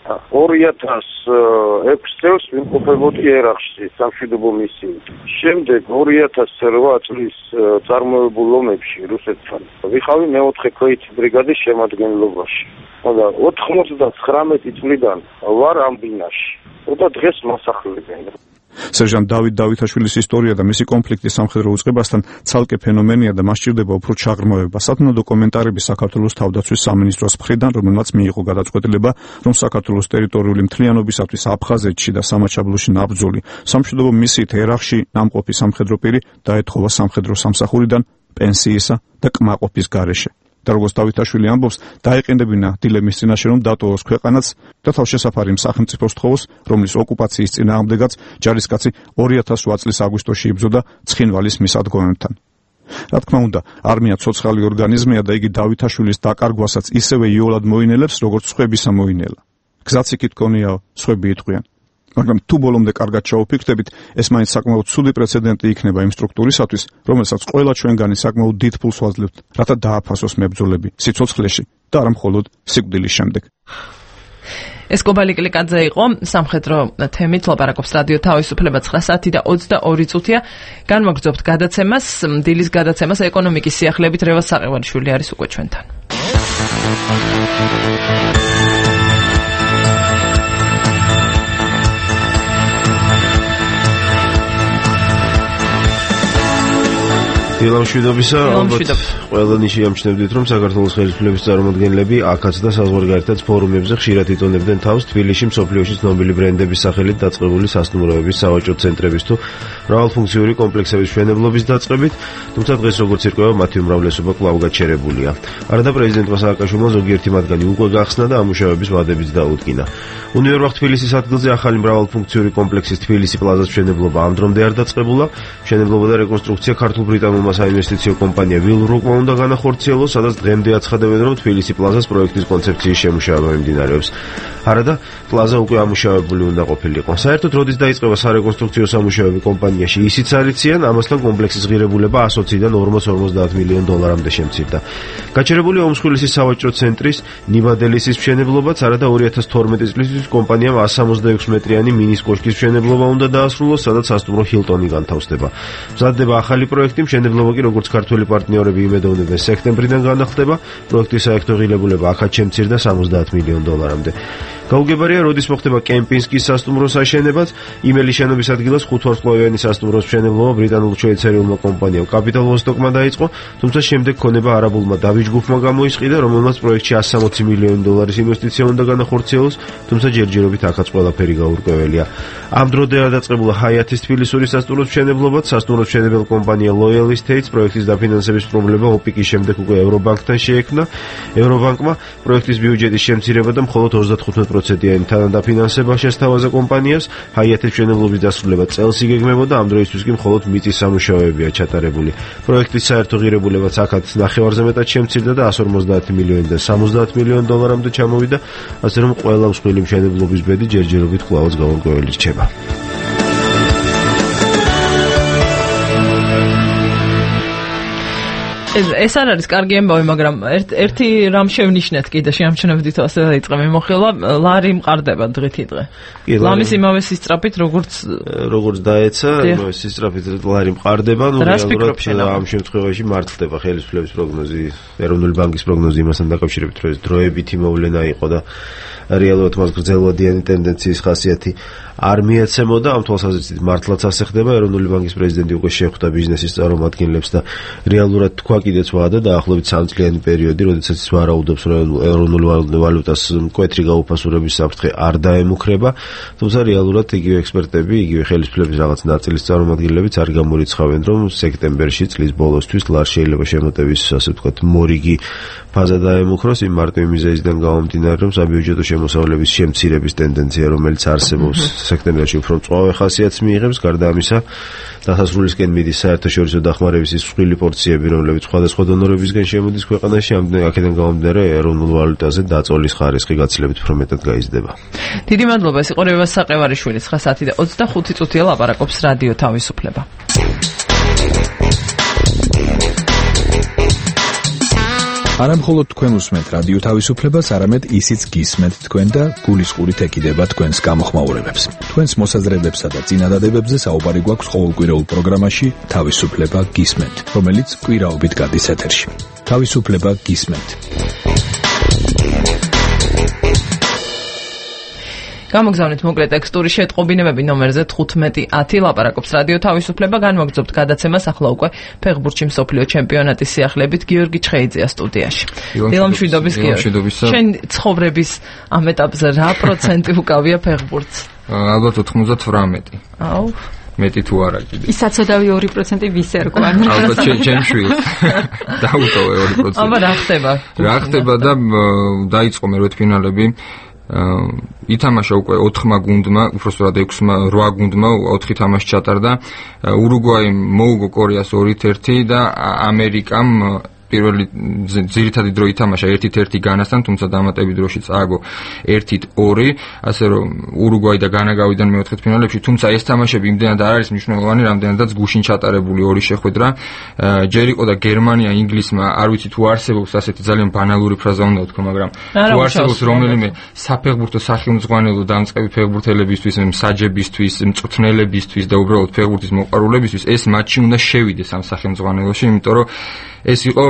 2006 წელს ვიმყოფებოდი ერაყში სამშვიდობო მისიით. შემდეგ 2008 წლის წარმოებულ ომებში რუსეთთან ვიყავი მეოთხე ქვეითი ბრიგადის შემადგენლობაში. და 99 წლიდან ვარ ამ ბინაში. და დღეს მასახლებენ. სერჟანტ დავით დავითაშვილის ისტორია და მისი კონფლიქტი სამხედრო უწყებასთან ცალკე ფენომენია და მას სჭირდება უფრო ჩაღრმავება. სათნოდო კომენტარები საქართველოს თავდაცვის სამინისტროს მხრიდან, რომელმაც მიიღო გადაწყვეტილება, რომ საქართველოს ტერიტორიული მთლიანობისათვის აფხაზეთში და სამაჩაბლოში ნაბრძოლი სამშვიდობო მისიით ერაყში ნამყოფი სამხედრო პირი დაეთხოვა სამხედრო სამსახურიდან პენსიისა და კმაყოფის გარეშე. და როგორც დავითაშვილი ამბობს, დაეყენებინა დილემის წინაშე, რომ დატოვოს ქვეყანაც და თავშესაფარი სახელმწიფოს თხოვოს, რომლის ოკუპაციის წინააღმდეგაც ჯარისკაცი 2008 წლის აგვისტოში იბრძოდა ცხინვალის მისადგომებთან. რა თქმა უნდა, არმია ცოცხალი ორგანიზმია და იგი დავითაშვილის დაკარგვასაც ისევე იოლად მოინელებს, როგორც სხვებისა მოინელა. გზაც იქით გონიაო, სხვები იტყვიან. მაგრამ თუ ბოლომდე კარგად ჩაუფიქრდებით, ეს მაინც საკმაოდ ცუდი პრეცედენტი იქნება იმ სტრუქტურისათვის, რომელსაც ყველა ჩვენგანი საკმაოდ დიდ ფულს ვაძლევთ, რათა დააფასოს მებრძოლები სიცოცხლეში და არა მხოლოდ სიკვდილის შემდეგ. ეს კობალი კლიკაძე იყო სამხედრო თემით ლაპარაკობს რადიო თავისუფლება 9 საათი და 22 წუთია. განმოგრძობთ გადაცემას, დილის გადაცემას ეკონომიკის სიახლეებით. რევაზ საყევარიშვილი არის უკვე ჩვენთან. დილამშვიდობისა, ალბათ ყველანი შეამჩნევდით, რომ საქართველოს ხელისუფლების წარმომადგენლები აქაც და საზღვარგარეთაც ფორუმებზე ხშირად იტონებდნენ თავს თბილისში მსოფლიოში ცნობილი ბრენდების სახელით დაწყებული სასტუმროების, სავაჭრო ცენტრების თუ მრავალფუნქციური კომპლექსების მშენებლობის დაწყებით, თუმცა დღეს როგორც ირკვევა, მათი უმრავლესობა კვლავ გაჩერებულია. არადა პრეზიდენტმა სააკაშვილმა ზოგიერთი მათგანი უკვე გახსნა და ამუშავების ვადებიც დაუდგინა. უნივერვახ თბილისის ადგილზე ახალი მრავალფუნქციური კომპლექსის თბილისი პლაზას მშენებლობა ამ დრომდე არ დაწყებულა. მშენებლობა და რეკონსტრუქცია ქართულ-ბრიტანულმა საინვესტიციო კომპანია ვილროკმა უნდა განახორციელოს, სადაც დღემდე აცხადებენ, რომ თბილისი პლაზას პროექტის კონცეფციის შემუშავება მიმდინარეობს. არადა პლაზა უკვე ამუშავებული უნდა ყოფილიყო. საერთოდ როდის დაიწყება სარეკონსტრუქციო სამუშაოები კომპანიაში, ისიც არ იციან, ამასთან კომპლექსის ღირებულება 120-დან 450 მილიონ დოლარამდე შემცირდა. გაჩერებული ომსხვილისის სავაჭრო ცენტრის ნიბადელისის მშენებლობაც არადა 2012 წლისთვის კომპანიამ 166 მეტრიანი მინის კოშკის მშენებლობა უნდა დაასრულოს, სადაც სასტუმრო ჰილტონი განთავსდება. მზადდება ახალი პროექტი, მშენებლობა კი როგორც ქართველი პარტნიორები იმედოვნებენ სექტემბრიდან განახდება, პროექტის საერთო ღირებულება აქაც შემცირდა 70 მილიონ დოლარამდე. გაუგებარია, როდის მოხდება კემპინსკის სასტუმროს აშენებაც, იმელი შენობის ადგილას 5 ვარსკვლავიანი სასტუმროს მშენებლობა ბრიტანულ-შვეიცარიულმა კომპანიამ კაპიტალ ვოსტოკმა დაიწყო, თუმცა შემდეგ ქონება არაბულმა დავით ჯგუფმა გამოისყიდა, რომელმაც პროექტში 160 მილიონი დოლარის ინვესტიცია უნდა განახორციელოს, თუმცა ჯერჯერობით აქაც ყველაფერი გაურკვეველია. ამ დროდე არ დაწყებულა ჰაიათის თბილისური სასტუმროს მშენებლობაც, სასტუმროს მშენებელ კომპანია ლოიალისტ States პროექტის დაფინანსების პრობლემა ოპიკის შემდეგ უკვე ევრობანკთან შეექმნა. ევრობანკმა პროექტის ბიუჯეტის შემცირება და მხოლოდ 35%-იანი თანადაფინანსება შესთავაზა კომპანიას. ჰაიათის მშენებლობის დასრულება წელს იგეგმებოდა, ამ დროისთვის კი მხოლოდ მიწის სამუშაოებია ჩატარებული. პროექტის საერთო ღირებულებაც აქაც ნახევარზე მეტად შემცირდა და 150 მილიონიდან 70 მილიონ დოლარამდე ჩამოვიდა, ასე რომ ყველა მსხვილი მშენებლობის ბედი ჯერჯერობით კვლავაც გაურკვეველი რჩება. ეს არ არის კარგი ამბავი, მაგრამ ერთი რამ შევნიშნეთ კიდე შეამჩნევდით ასე დაიწყე მიმოხილვა, ლარი მყარდება დღითიდღე. ლამის იმავე სისწრაფით როგორც დაეცა, იმავე სისწრაფით ლარი მყარდება, ნუ რეალურად ამ შემთხვევაში მართლდება ხელისუფლების პროგნოზი, ეროვნული ბანკის პროგნოზი იმასთან დაკავშირებით, რომ ეს დროებითი მოვლენა იყო და რეალურად მას გრძელვადიანი ტენდენციის ხასიათი არ მიეცემოდა. ამ თვალსაზრისით მართლაც ასე ხდება. ეროვნული ბანკის პრეზიდენტი უკვე შეხვდა ბიზნესის წარმომადგენლებს და რეალურად თქვა კიდეც ვადა დაახლოებით 3 წლიანი პერიოდი, როდესაც ის ვარაუდობს, რომ ეროვნული ვალუტას მკვეთრი გაუფასურების საფრთხე არ დაემუქრება, თუმცა რეალურად იგივე ექსპერტები, იგივე ხელისუფლების რაღაც ნაწილის წარმომადგენლებიც არ გამორიცხავენ, რომ სექტემბერში წლის ბოლოსთვის ლარ შეიძლება შემოტევის, ასე ვთქვათ, მორიგი ფაზა დაემუქროს იმ მარტივი მიზეზიდან გამომდინარე, რომ საბიუჯეტო შემოსავლების შემცირების ტენდენცია, რომელიც არსებობს სექტემბერში უფრო მწვავე ხასიათს მიიღებს. გარდა ამისა, დასასრულისკენ მიდის საერთაშორისო დახმარების ის მსხვილი პორციები, რომლებიც სხვადასხვა დონორებისგან შემოდის ქვეყანაში, აქედან გამომდინარე ეროვნულ ვალუტაზე დაწოლის ხარისხი გაცილებით უფრო მეტად გაიზრდება. დიდი მადლობა, ეს იყო რევაზ საყევარიშვილი, 9:25 წუთია ლაპარაკობს რადიო თავისუფლება. არა მხოლოდ თქვენ უსმენთ რადიო თავისუფლებას, არამედ ისიც გისმენთ თქვენ და გულისყურით ეკიდება თქვენს გამოხმაურებებს. თქვენს მოსაზრებებსა და წინადადებებზე საუბარი გვაქვს ყოველკვირეულ პროგრამაში თავისუფლება გისმენთ, რომელიც კვირაობით გადის ეთერში. თავისუფლება გისმენთ. გამოგზავნეთ მოკლე ტექსტური შეტყობინებები ნომერზე 1510 ლაპარაკობს რადიო თავისუფლება. განვაგრძობთ გადაცემას ახლა უკვე ფეხბურთში მსოფლიო ჩემპიონატის სიახლებით. გიორგი ჩხეიძეა სტუდიაში. დილამშვიდობის გიორგი. შენ ცხოვრების ამ ეტაპზე რა პროცენტი უკავია ფეხბურთს? ალბათ 98. აუ მეტი თუ არა კიდე. ის საცოდავი 2% ვის ერგვა? ალბათ ჩემ შვილს. დაუტოვე 2%. აბა რა ხდება? რა ხდება და დაიწყო მერვედფინალები. ითამაშა უკვე 4 გუნდმა, უბრალოდ 8 გუნდმა 4 თამაში ჩატარდა. ურუგვაიმ მოუგო კორეას 2-1 და ამერიკამ პირველი ძირითადი დრო ითამაშა 1-1 განასთან, თუმცა დამატებით დროში წააგო 1-2, ასე რომ ურუგვაი და განა გავიდნენ მეოთხედფინალებში, თუმცა ეს თამაშები იმდენად არ არის მნიშვნელოვანი, რამდენადაც გუშინ ჩატარებული ორი შეხვედრა. ჯერ იყო და გერმანია ინგლისმა, არ ვიცი თუ არსებობს ასეთი ძალიან ბანალური ფრაზა უნდა ვთქვა, მაგრამ თუ არსებობს რომელიმე საფეხბურთო სახელმძღვანელო დამწყები ფეხბურთელებისთვის, მსაჯებისთვის, მწვრთნელებისთვის და უბრალოდ ფეხბურთის მოყვარულებისთვის, ეს მატჩი უნდა შევიდეს ამ სახელმძღვანელოში, იმიტომ რომ ეს იყო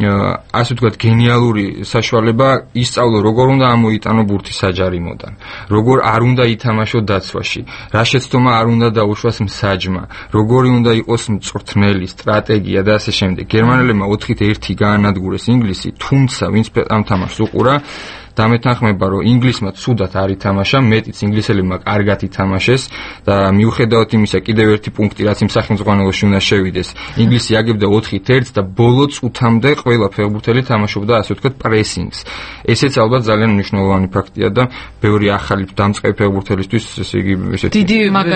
ასე ვთქვათ გენიალური საშუალება ისწავლო როგორ უნდა ამოიტანო ბურთი საჯარიმოდან, როგორ არ უნდა ითამაშო დაცვაში, რა შეცდომა არ უნდა დაუშვას მსაჯმა, როგორი უნდა იყოს მწვრთნელი სტრატეგია და ასე შემდეგ. გერმანელებმა 4-1 გაანადგურეს ინგლისი, თუმცა ვინც ამ თამაშს უყურა დამეთანხმება, რომ ინგლისმა ცუდად არ ითამაშა, მეტიც ინგლისელებმა კარგად ითამაშეს და მიუხედავად იმისა, კიდევ ერთი პუნქტი, რაც იმ სახელმძღვანელოში უნდა შევიდეს. ინგლისი აგებდა 4-1 და ბოლო წუთამდე ყველა ფეხბურთელი თამაშობდა, ასე ვთქვათ, პრესინგს. ესეც ალბათ ძალიან მნიშვნელოვანი ფაქტია და ბევრი ახალი დამწყები ფეხბურთელისთვის, ესე იგი, ესეთი დიდი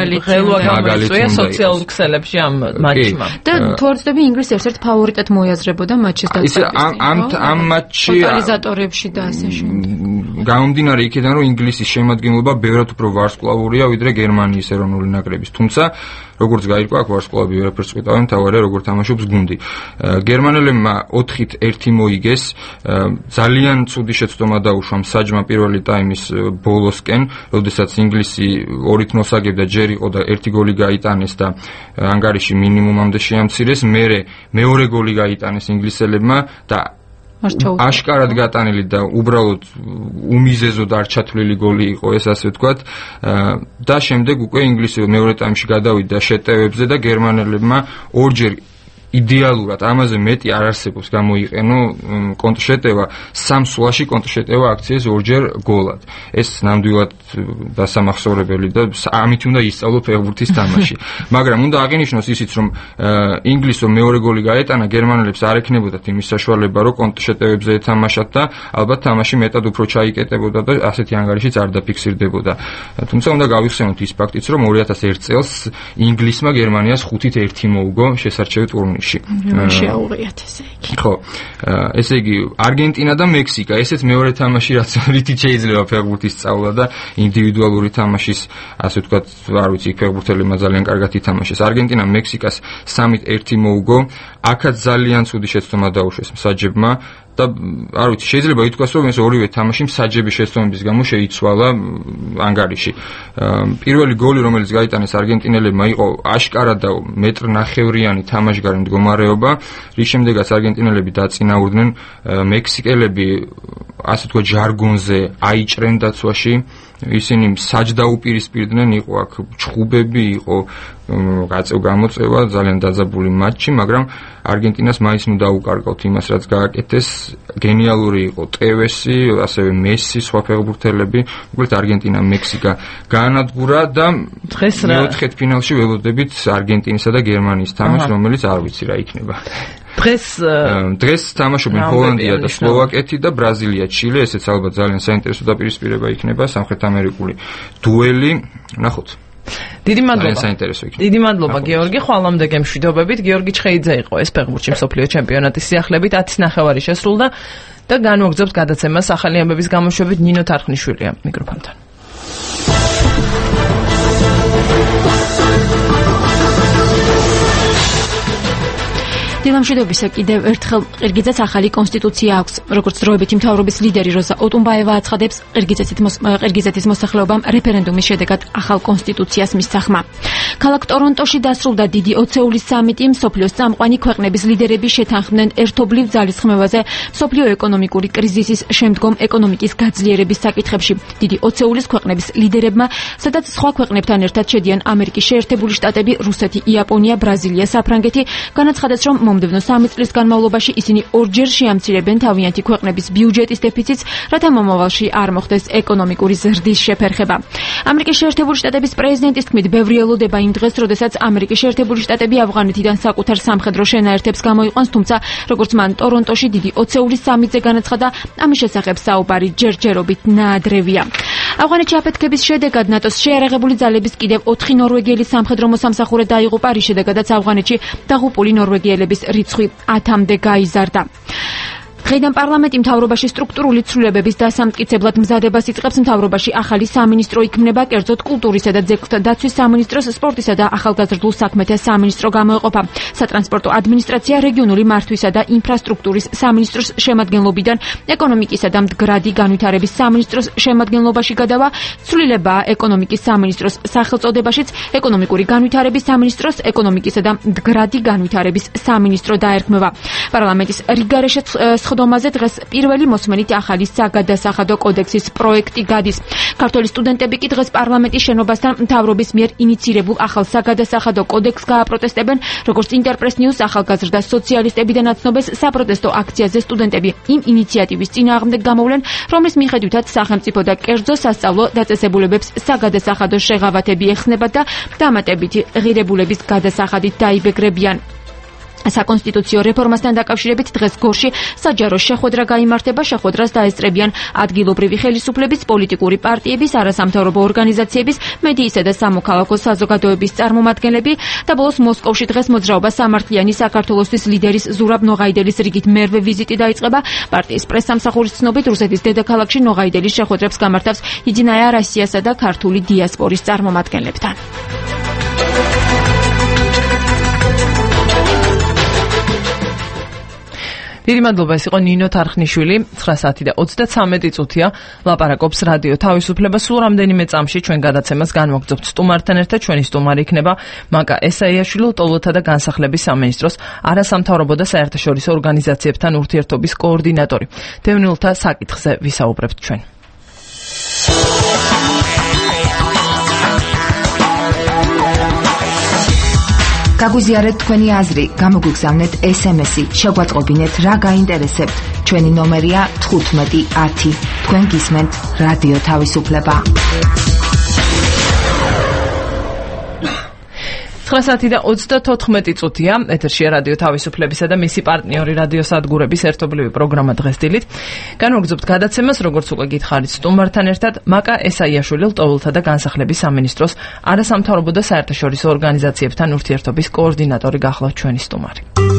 მაგალითია სოციალურ ქსელებში ამ მატჩმა. და თუ არ ვცდები, ინგლისი ერთ-ერთ ფავორიტად მოიაზრებოდა მატჩის დაწყებას. ამ მატჩში ტოტალიზატორებში და ასე შემდეგ. გამომდინარე იქიდან, რომ ინგლისის შემადგენლობა ბევრად უფრო ვარსკვლავურია, ვიდრე გერმანიის ეროვნული ნაკრების. თუმცა, როგორც გაირკვა, აქ ვარსკვლავები ვერაფერს წყვიტავენ, თავარია როგორ თამაშობს გუნდი. გერმანელებმა 4-1 მოიგეს, ძალიან ცუდი შეცდომა დაუშვა მსაჯმა პირველი ტაიმის ბოლოსკენ, როდესაც ინგლისი 2-0 აგებდა, ჯერ იყო და 1 გოლი გაიტანეს და ანგარიში მინიმუმამდე შეამცირეს, მერე მეორე გოლი გაიტანეს ინგლისელებმა და აშკარად გატანილი და უბრალოდ უმიზეზოდ არ ჩათვლილი გოლი იყო ეს, ასე ვთქვათ. და შემდეგ უკვე ინგლისი მეორე ტაიმში გადავიდა შეტევებზე და გერმანელებმა ორჯერ იდეალურად ამაზე მეტი არ არსებობს გამოიყენო კონტრშეტევა სამ სვლაში კონტრშეტევა აქციეს ორჯერ გოლად. ეს ნამდვილად დასამახსოვრებელი და ამით უნდა ისწავლო ფეხბურთის თამაში. მაგრამ უნდა აღინიშნოს ისიც, რომ ინგლისო მეორე გოლი გაეტანა, გერმანელებს არ ექნებოდათ იმის საშუალება, რომ კონტრშეტევებზე ეთამაშათ და ალბათ თამაში მეტად უფრო ჩაიკეტებოდა და ასეთი ანგარიშიც არ დაფიქსირდებოდა. თუმცა უნდა გავიხსენოთ ის ფაქტიც, რომ 2001 წელს ინგლისმა გერმანიას 5-1 მოუგო შესარჩევი ტურნირში. შეაუღიათ ესე იგი. ხო, ესე იგი არგენტინა და მექსიკა, ესეც მეორე თამაში რაც რითი შეიძლება ფეხბურთის სწავლა და ინდივიდუალური თამაშის, ასე ვთქვათ, არ ვიცი, ფეხბურთელებმა ძალიან კარგად ითამაშეს. არგენტინამ მექსიკას 3-1 მოუგო, აქაც ძალიან ცუდი შეცდომა დაუშვეს მსაჯებმა და არ ვიცი, შეიძლება ითქვას, რომ ეს ორივე თამაში მსაჯების შეცდომების გამო შეიცვალა ანგარიში. პირველი გოლი, რომელიც გაიტანეს არგენტინელებმა, იყო აშკარად და 1.5 თამაშგარი მდგომარეობა, რის შემდეგაც არგენტინელები დაწინაურდნენ, მექსიკელები, ასე ვთქვათ, ჟარგონზე აიჭრენ დაცვაში. ისინი მსაჯ დაუპირისპირდნენ, იყო აქ ჩხუბები, იყო გაწევ-გამოწევა, ძალიან დაძაბული მატჩი, მაგრამ არგენტინას მაინც ნუ დაუკარგავთ იმას, რაც გააკეთეს. გენიალური იყო ტევესი, ასევე მესი, სხვა ფეხბურთელები. უბრალოდ არგენტინა, მექსიკა გაანადგურა და მეოთხედფინალში ველოდებით არგენტინისა და გერმანიის თამაშს, რომელიც არ ვიცი რა იქნება. დღეს თამაშობენ ჰოლანდია და სლოვაკეთი და ბრაზილია, ჩილე, ესეც ალბათ ძალიან საინტერესო დაპირისპირება იქნება, სამხრეთამერიკული დუელი. ნახოთ. დიდი მადლობა. საინტერესო იქნება. დიდი მადლობა გიორგი, ხვალამდე გემშვიდობებით. გიორგი ჩხეიძე იყო ეს ფეხბურთში მსოფლიო ჩემპიონატის სიახლებით 10:09 შესრულდა და განვაგრძობთ გადაცემას ახალი ამბების გამოშვებით ნინო თარხნიშვილია მიკროფონთან. დილამშვიდობისა კიდევ ერთხელ ყირგიზეთს ახალი კონსტიტუცია აქვს. როგორც დროებითი მთავრობის ლიდერი როზა ოტუნბაევა აცხადებს, ყირგიზეთის მოსახლეობამ რეფერენდუმის შედეგად ახალ კონსტიტუციას მისცა ხმა. ქალაქ ტორონტოში დასრულდა დიდი ოცეულის სამიტი, მსოფლიოს წამყვანი ქვეყნების ლიდერები შეთანხმდნენ ერთობლივ ძალისხმევაზე მსოფლიო ეკონომიკური კრიზისის შემდგომ ეკონომიკის გაძლიერების საკითხებში. დიდი ოცეულის ქვეყნების ლიდერებმა, სადაც სხვა ქვეყნებთან ერთად შედიან ამერიკის შეერთებული შტატები, რუსეთი, იაპონია, ბრაზილია, საფრანგეთი, განაცხადეს, რომ მომდევნო 3 წლის განმავლობაში ისინი ორჯერ შეამცირებენ თავიანთი ქვეყნების ბიუჯეტის დეფიციტს, რათა მომავალში არ მოხდეს ეკონომიკური ზრდის შეფერხება. ამერიკის შეერთებული შტატების პრეზიდენტის თქმით, ბევრი ელოდება იმ დღეს, როდესაც ამერიკის შეერთებული შტატები ავღანეთიდან საკუთარ სამხედრო შენაერთებს გამოიყვანს, თუმცა როგორც მან ტორონტოში დიდი ოცეულის სამიტზე განაცხადა, ამის შესახებ საუბარი ჯერჯერობით ნაადრევია. ავღანეთში აფეთქების შედეგად ნატოს შეიარაღებული ძალების კიდევ 4 ნორვეგიელი სამხედრო მოსამსახურე დაიღუპა, რის შედეგადაც ავღანეთში დაღუპული ნორვეგიელების რიცხვი 10-მდე გაიზარდა. დღეიდან პარლამენტი მთავრობაში სტრუქტურული ცვლილებების დასამტკიცებლად მზადებას იწყებს. მთავრობაში ახალი სამინისტრო იქმნება, კერძოდ კულტურისა და ძეგლთა დაცვის სამინისტროს, სპორტისა და ახალგაზრდულ საქმეთა სამინისტრო გამოეყოფა. სატრანსპორტო ადმინისტრაცია, რეგიონული მართვისა და ინფრასტრუქტურის სამინისტროს შემადგენლობიდან ეკონომიკისა და მდგრადი განვითარების სამინისტროს შემადგენლობაში გადავა. ცვლილებაა ეკონომიკის სამინისტროს სახელწოდებაშიც ეკონომიკური განვითარების სამინისტროს ეკონომიკისა და მდგრადი განვითარების სამინისტრო დაერქმევა. პარლამენტის რიგგარეშე სხდომაზე დღეს პირველი მოსმენით ახალი საგადასახადო კოდექსის პროექტი გადის. ქართველი სტუდენტები კი დღეს პარლამენტის შენობასთან მთავრობის მიერ ინიცირებულ ახალ საგადასახადო კოდექსს გააპროტესტებენ. როგორც ინტერპრეს ნიუს ახალგაზრდა სოციალისტებიდან აცნობეს, საპროტესტო აქციაზე სტუდენტები იმ ინიციატივის წინააღმდეგ გამოვლენ, რომლის მიხედვითაც სახელმწიფო და კერძო სასწავლო დაწესებულებებს საგადასახადო შეღავათები ეხსნებათ და დამატებითი ღირებულების გადასახადით დაიბეგრებიან. საკონსტიტუციო რეფორმასთან დაკავშირებით დღეს გორში საჯარო შეხვედრა გაიმართება. შეხვედრას დაესწრებიან ადგილობრივი ხელისუფლების, პოლიტიკური პარტიების, არასამთავრობო ორგანიზაციების, მედიისა და სამოქალაქო საზოგადოების წარმომადგენლები და ბოლოს მოსკოვში დღეს მოძრაობა სამართლიანი საქართველოსთვის ლიდერის ზურაბ ნოღაიდელის რიგით მერვე ვიზიტი დაიწყება. პარტიის პრესსამსახურის ცნობით, რუსეთის დედაქალაქში ნოღაიდელის შეხვედრებს გამართავს იძინაია რუსიასა და ქართული დიასპორის წარმომადგენლებთან. დიდი მადლობა, ეს იყო ნინო თარხნიშვილი. 9 საათი და 33 წუთია ლაპარაკობს რადიო თავისუფლება. სულ რამდენიმე წამში ჩვენ გადაცემას განვაგრძობთ სტუმართან ერთად. ჩვენი სტუმარი იქნება მაკა ესაიაშვილი, ლტოლოთა და განსახლების სამინისტროს არასამთავრობო და საერთაშორისო ორგანიზაციებთან ურთიერთობის კოორდინატორი. დევნილთა საკითხზე ვისაუბრებთ ჩვენ. გაგვიზიარეთ თქვენი აზრი, გამოგვიგზავნეთ SMS-ი, შეგვატყობინეთ რა გაინტერესებთ. ჩვენი ნომერია 1510. თქვენ გისმენთ რადიო თავისუფლება. 9:34 წუთია, ეთერშია რადიო თავისუფლებისა და მისი პარტნიორი რადიო სადგურების ერთობლივი პროგრამა დღეს დილით. განვაგრძობთ გადაცემას, როგორც უკვე გითხარით, სტუმართან ერთად მაკა ესაიაშვილი, ლტოლვილთა და განსახლების სამინისტროს არასამთავრობო და საერთაშორისო ორგანიზაციებთან ურთიერთობის კოორდინატორი გახლავთ ჩვენი სტუმარი.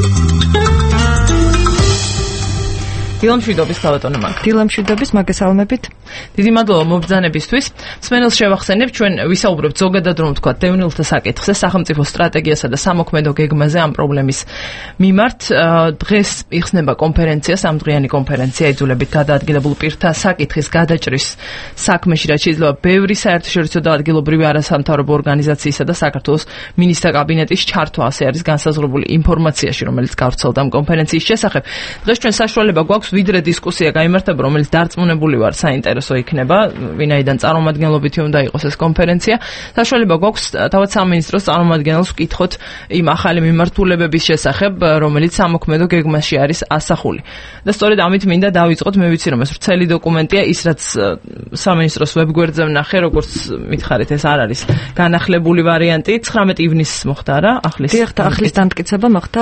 დილამშვიდობის ქალბატონო მაკა. დილამშვიდობის, მოგესალმებით. დიდი მადლობა მობრძანებისთვის. მსმენელს შევახსენებ, ჩვენ ვისაუბრებთ ზოგადად რომ ვთქვათ დევნილთა საკითხზე, სახელმწიფო სტრატეგიასა და სამოქმედო გეგმაზე ამ პრობლემის მიმართ. დღეს იხსნება კონფერენცია, სამდღიანი კონფერენცია იძულებით გადაადგილებულ პირთა საკითხის გადაჭრის საქმეში, რაც შეიძლება ბევრი საერთაშორისო და ადგილობრივი არასამთავრობო ორგანიზაციისა და საქართველოს მინისტრთა კაბინეტის ჩართვა ასე არის განსაზღვრებული ინფორმაციაში, რომელიც გავრცელდა ამ კონფერენციის შესახებ. დღეს ჩვენ საშუალება გვაქვს ვიდრე დისკუსია გაიმართება, რომელიც დარწმუნებული ვარ საინტერესო იქნება, ვინაიდან წარმომადგენლობითი უნდა იყოს ეს კონფერენცია. საშუალება გვაქვს თავად სამინისტროს წარმომადგენელს ვკითხოთ იმ ახალი მიმართულებების შესახებ, რომელიც სამოქმედო გეგმაში არის ასახული. და სწორედ ამით მინდა დავიწყოთ, მე ვიცი რომ ეს ვრცელი დოკუმენტია, ის რაც სამინისტროს ვებგვერდზე ვნახე, როგორც მითხარით, ეს არ არის განახლებული ვარიანტი. 19 ივნისს მოხდა რა, ახლის. დიახ, ახლის დამტკიცება მოხდა.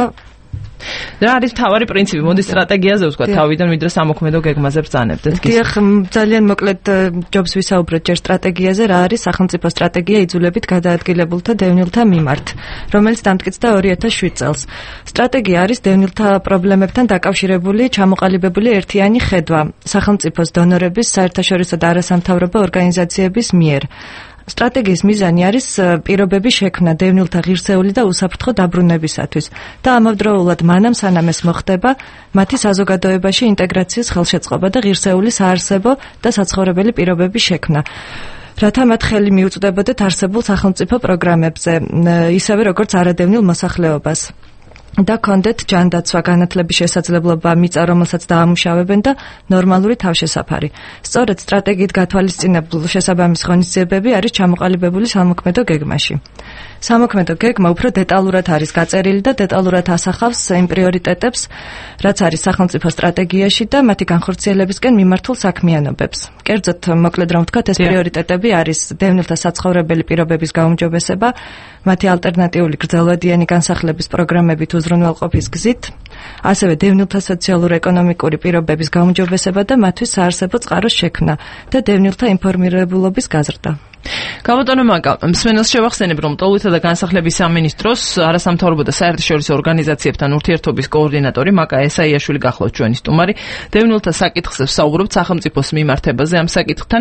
რა არის მთავარი პრინციპი? მოდი სტრატეგიაზე ვთქვა თავიდან, ვიდრე სამოქმედო გეგმაზე ბრძანებდეთ. დიახ, ძალიან მოკლედ ჯობს ვისაუბროთ ჯერ სტრატეგიაზე, რა არის სახელმწიფო სტრატეგია იძულებით გადაადგილებულთა დევნილთა მიმართ, რომელიც დამტკიცდა 2007 წელს. სტრატეგია არის დევნილთა პრობლემებთან დაკავშირებული ჩამოყალიბებული ერთიანი ხედვა სახელმწიფოს დონორების, საერთაშორისო და არასამთავრობო ორგანიზაციების მიერ. სტრატეგიის მიზანი არის პირობების შექმნა დევნილთა ღირსეული და უსაფრთხო დაბრუნებისათვის და ამავდროულად მანამ სანამ ეს მოხდება, მათი საზოგადოებაში ინტეგრაციის ხელშეწყობა და ღირსეული საარსებო და საცხოვრებელი პირობების შექმნა. რათა მათ ხელი მიუწვდებოდეთ არსებულ სახელმწიფო პროგრამებზე, ისევე როგორც არადევნილ მოსახლეობას. და კონდეთ ჯანდაცვა, განათლების შესაძლებლობა, მიწა, რომელსაც დაამუშავებენ და ნორმალური თავშესაფარი. სწორედ სტრატეგიით გათვალისწინებულ შესაბამის ღონისძიებები არის ჩამოყალიბებული სამოქმედო გეგმაში. სამოქმედო გეგმა უფრო დეტალურად არის გაწერილი და დეტალურად ასახავს იმ პრიორიტეტებს, რაც არის სახელმწიფო სტრატეგიაში და მათი განხორციელებისკენ მიმართულ საქმიანობებს. კერძოდ, მოკლედ რომ ვთქვათ, ეს პრიორიტეტები არის დევნილთა საცხოვრებელი პირობების გაუმჯობესება, მათი ალტერნატიული გრძელვადიანი განსახლების პროგრამებით უზრუნველყოფის გზით, ასევე დევნილთა სოციალურ-ეკონომიკური პირობების გაუმჯობესება და მათთვის საარსებო წყაროს შექმნა და დევნილთა ინფორმირებულობის გაზრდა. ქალბატონო მაკა, მსმენელს შევახსენებ, რომ ლტოლვილთა და განსახლების სამინისტროს არასამთავრობო და საერთაშორისო ორგანიზაციებთან ურთიერთობის კოორდინატორი მაკა ესაიაშვილი გახლავთ ჩვენი სტუმარი. დევნილთა საკითხზე ვსაუბრობთ სახელმწიფოს მიმართებაზე, ამ საკითხთან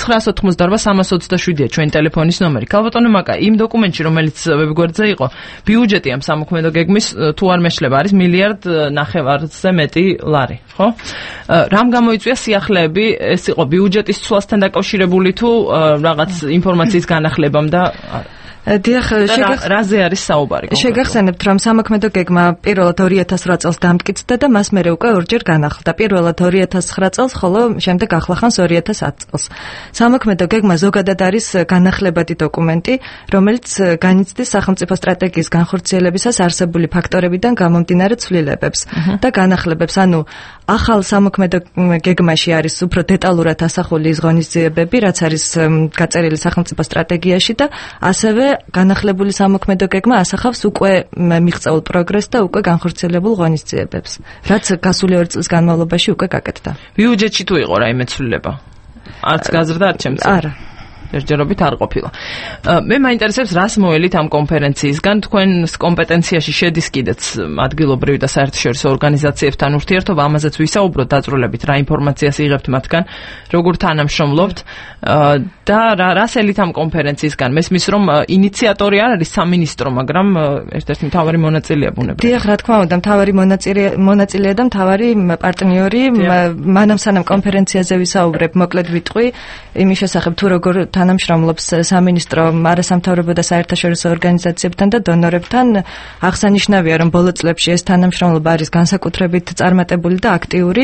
988-327-ია ჩვენი ტელეფონის ნომერი. ქალბატონო მაკა, იმ დოკუმენტში, რომელიც ვებგვერდზე იყო, ბიუჯეტი ამ სამოქმედო გეგმის თუ არ მეშლება არის 1.5 მილიარდზე მეტი ლარი, ხო? რამ გამოიწვია სიახლეები, ეს იყო ბიუჯეტის ცვლასთან დაკავშირებული თუ რაღაც ინფორმაციის განახლებამ და დიახ, რაზე არის საუბარი? შეგახსენებთ, რომ სამოქმედო გეგმა პირველად 2008 წელს დამტკიცდა და მას მერე უკვე ორჯერ განახლდა. პირველად 2009 წელს, ხოლო შემდეგ ახლახანს 2010 წელს. სამოქმედო გეგმა ზოგადად არის განახლებადი დოკუმენტი, რომელიც განიცდის სახელმწიფო სტრატეგიის განხორციელებისას არსებული ფაქტორებიდან გამომდინარე ცვლილებებს და განახლებებს, ანუ ახალ სამოქმედო გეგმაში არის უფრო დეტალურად ასახული ის ღონისძიებები, რაც არის გაწერილი სახელმწიფო სტრატეგიაში და ასევე განახლებული სამოქმედო გეგმა ასახავს უკვე მიღწეულ პროგრესს და უკვე განხორციელებულ ღონისძიებებს, რაც გასული 2 წლის განმავლობაში უკვე გაკეთდა. ბიუჯეტში თუ იყო რაიმე ცვლილება? არც გაზრდა, არც ჩემს. არა. ერთჯერობით არ ყოფილა. მე მაინტერესებს რას მოელით ამ კონფერენციისგან, თქვენს კომპეტენციაში შედის კიდეც ადგილობრივი და საერთაშორისო ორგანიზაციებთან ურთიერთობა, ამაზეც ვისაუბროთ დაწვრილებით, რა ინფორმაციას იღებთ მათგან, როგორ თანამშრომლობთ და რას ელით ამ კონფერენციისგან. მესმის რომ ინიციატორი არ არის სამინისტრო, მაგრამ ერთ-ერთი მთავარი მონაწილეა ბუნებრივად. დიახ, რა თქმა უნდა, მთავარი მონაწილეა და მთავარი პარტნიორი. მანამ სანამ კონფერენციაზე ვისაუბრებ, მოკლედ ვიტყვი იმის შესახებ, თუ როგორ თანამშრომლობს სამინისტრო არასამთავრობო და საერთაშორისო ორგანიზაციებთან და დონორებთან. აღსანიშნავია, რომ ბოლო წლებში ეს თანამშრომლობა არის განსაკუთრებით წარმატებული და აქტიური.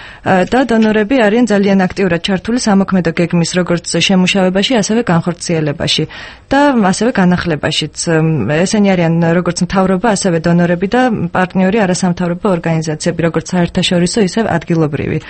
და დონორები არიან ძალიან აქტიურად ჩართული სამოქმედო გეგმის როგორც შემუშავებაში, ასევე განხორციელებაში და ასევე განახლებაშიც. ესენი არიან როგორც მთავრობა, ასევე დონორები და პარტნიორი არასამთავრობო ორგანიზაციები, როგორც საერთაშორისო, ისე ადგილობრივი.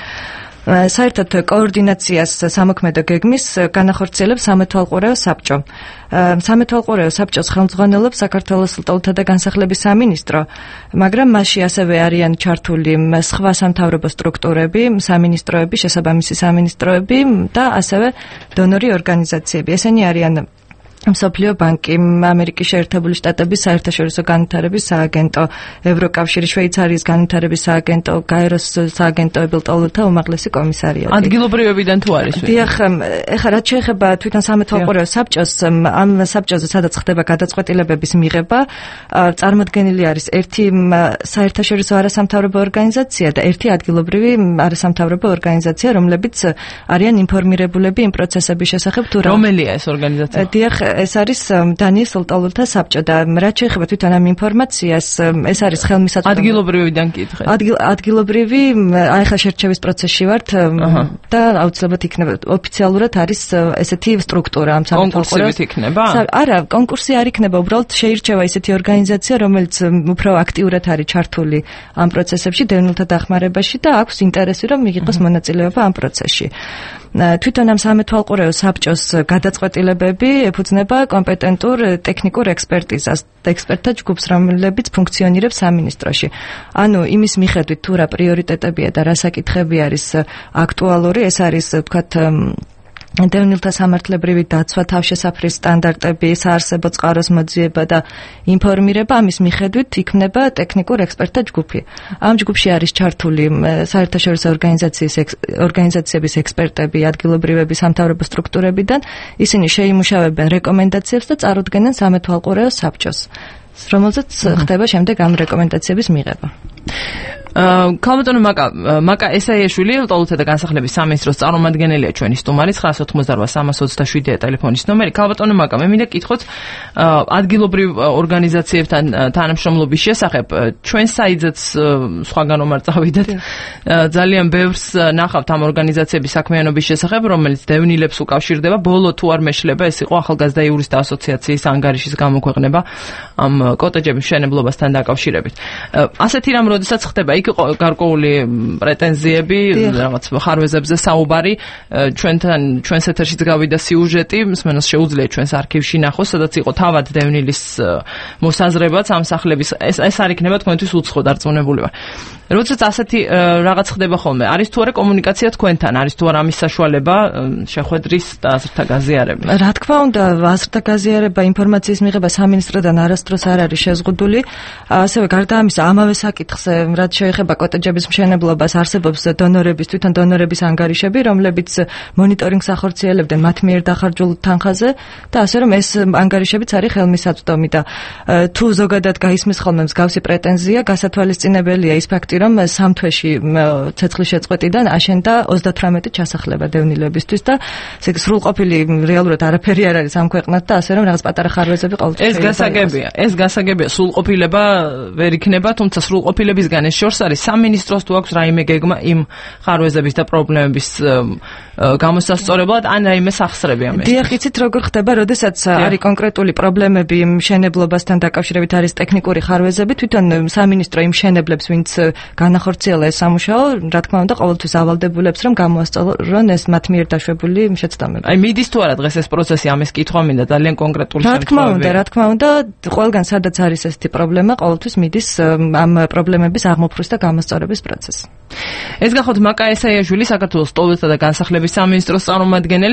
საერთოდ კოორდინაციას სამოქმედო გეგმის განახორციელებს სამეთვალყურეო საბჭო. სამეთვალყურეო საბჭოს ხელმძღვანელობს საქართველოს ლტოლთა და განსახლების სამინისტრო, მაგრამ მასში ასევე არიან ჩართული სხვა სამთავრობო სტრუქტურები, სამინისტროები, შესაბამისი სამინისტროები და ასევე დონორი ორგანიზაციები. ესენი არიან მსოფლიო ბანკი, ამერიკის შეერთებული შტატების საერთაშორისო განვითარების სააგენტო, ევროკავშირის, შვეიცარიის განვითარების სააგენტო, გაეროს სააგენტოები, ლტოლთა უმაღლესი კომისარიატი. ადგილობრივებიდან თუ არის? დიახ, ეხლა რაც შეეხება თვითონ სამეთვალყურეო საბჭოს, ამ საბჭოზე სადაც ხდება გადაწყვეტილებების მიღება, წარმოდგენილი არის ერთი საერთაშორისო არასამთავრობო ორგანიზაცია და ერთი ადგილობრივი არასამთავრობო ორგანიზაცია, რომლებიც არიან ინფორმირებულები იმ პროცესების შესახებ თუ რომელია ეს ორგანიზაცია? დიახ, ეს არის დანიის ლტოლთა საბჭო და რაც შეეხება თვითონ ამ ინფორმაციას, ეს არის ხელმისაწვდომი. ადგილობრივიდან კითხე. ადგილობრივი, აი ხა შერჩევის პროცესში ვართ და აუცილებლად იქნება ოფიციალურად არის ესეთი სტრუქტურა ამ სამეთვალყურეო. კონკურსივით იქნება? არა, კონკურსი არ იქნება, უბრალოდ შეირჩევა ესეთი ორგანიზაცია, რომელიც უფრო აქტიურად არის ჩართული ამ პროცესებში, დევნილთა დახმარებაში და აქვს ინტერესი, რომ მიიღოს მონაწილეობა ამ პროცესში. თვითონ ამ სამეთვალყურეო საბჭოს გადაწყვეტილებები ეფუძნება კომპეტენტურ ტექნიკურ ექსპერტიზას და ექსპერტთა ჯგუფს, რომლებიც ფუნქციონირებს სამინისტროში. ანუ იმის მიხედვით თუ რა პრიორიტეტებია და რა საკითხები არის აქტუალური, ეს არის ვთქვათ დევნილთა სამართლებრივი დაცვა, თავშესაფრის სტანდარტები, საარსებო წყაროს მოძიება და ინფორმირება, ამის მიხედვით იქმნება ტექნიკურ ექსპერტთა ჯგუფი. ამ ჯგუფში არის ჩართული საერთაშორისო ორგანიზაციების ექსპერტები, ადგილობრივები, სამთავრობო სტრუქტურებიდან. ისინი შეიმუშავებენ რეკომენდაციებს და წარუდგენენ სამეთვალყურეო საბჭოს, რომელზეც ხდება შემდეგ ამ რეკომენდაციების მიღება. ქალბატონო მაკა ესაიაშვილი, ლტოლთა და განსახლების სამინისტროს წარმომადგენელია ჩვენი სტუმარი, 988-327-ია ტელეფონის ნომერი. ქალბატონო მაკა, მე მინდა კითხოთ ადგილობრივ ორგანიზაციებთან თანამშრომლობის შესახებ. ჩვენ საიძაც სხვაგან ომარ წავიდეთ. ძალიან ბევრს ნახავთ ამ ორგანიზაციების საქმიანობის შესახებ, რომელიც დევნილებს უკავშირდება. ბოლო თუ არ მეშლება, ეს იყო ახალგაზრდა იურისტთა ასოციაციის ანგარიშის გამოქვეყნება ამ კოტეჯების მშენებლობასთან დაკავშირებით. ასეთი რამ როდესაც ხდება, იქ იყო გარკვეული პრეტენზიები, რაღაც ხარვეზებზე საუბარი, ჩვენს ეთერშიც გავიდა სიუჟეტი, მსმენელს შეუძლია ჩვენს არქივში ნახოს, სადაც იყო თავად დევნილის მოსაზრებაც ამ სახლების. ეს არ იქნება თქვენთვის უცხო დარწმუნებული ვარ. როდესაც ასეთი რაღაც ხდება ხოლმე, არის თუ არა კომუნიკაცია თქვენთან, არის თუ არა ამის საშუალება შეხვედრის და აზრთა გაზიარება? რა თქმა უნდა, აზრთა გაზიარება, ინფორმაციის მიღება სამინისტროდან არასდროს არ არის შეზღუდული. ასევე გარდა ამისა, ამავე საკითხზე, რაც შეეხება კოტეჯების მშენებლობას, არსებობს დონორების, თვითონ დონორების ანგარიშები, რომლებიც მონიტორინგს ახორციელებდნენ მათ მიერ დახარჯულ თანხაზე და ასე რომ ეს ანგარიშებიც არის ხელმისაწვდომი და თუ ზოგადად გაისმის ხოლმე მსგავსი პრეტენზია, გასათვალისწინებელია ის ფაქტი, რომ სამ თვეში ცეცხლის შეწყვეტიდან აშენდა 38 ჩასახლება დევნილებისთვის და სრულყოფილი რეალურად არაფერი არ არის ამ ქვეყნად და ასე რომ რაღაც პატარა ხარვეზები ყოველთვის ეს გასაგებია, სრულყოფილება ვერ იქნება, თუმცა სრულყოფილებისგან ეს შორს არის სამინისტროს თუ აქვს რაიმე გეგმა იმ ხარვეზების და პრობლემების გამოსასწორებლად, ან რაიმე სახსრები ამას. დიახ, იცით როგორ ხდება, როდესაც არის კონკრეტული პრობლემები მშენებლობასთან დაკავშირებით, არის ტექნიკური ხარვეზები, თვითონ სამინისტრო იმ მშენებლებს, ვინც განახორციელა ეს სამუშაო, რა თქმა უნდა, ყოველთვის ავალდებულებს, რომ გამოასწორონ ეს მათ მიერ დაშვებული შეცდომები. აი მიდის თუ არა დღეს ეს პროცესი, ამის კითხვა მინდა ძალიან კონკრეტული შემთხვევები. რა თქმა უნდა, ყველგან სადაც არის ესეთი პრობლემა, ყოველთვის მიდის ამ პრობლემების აღმოფხვრვის და გამოსწორების პროცესი. ეს გახოთ მაკა ესაიაშვილი, საქართველოს ლტოლთა და განსახლების სამინისტროს წარმომადგენელი,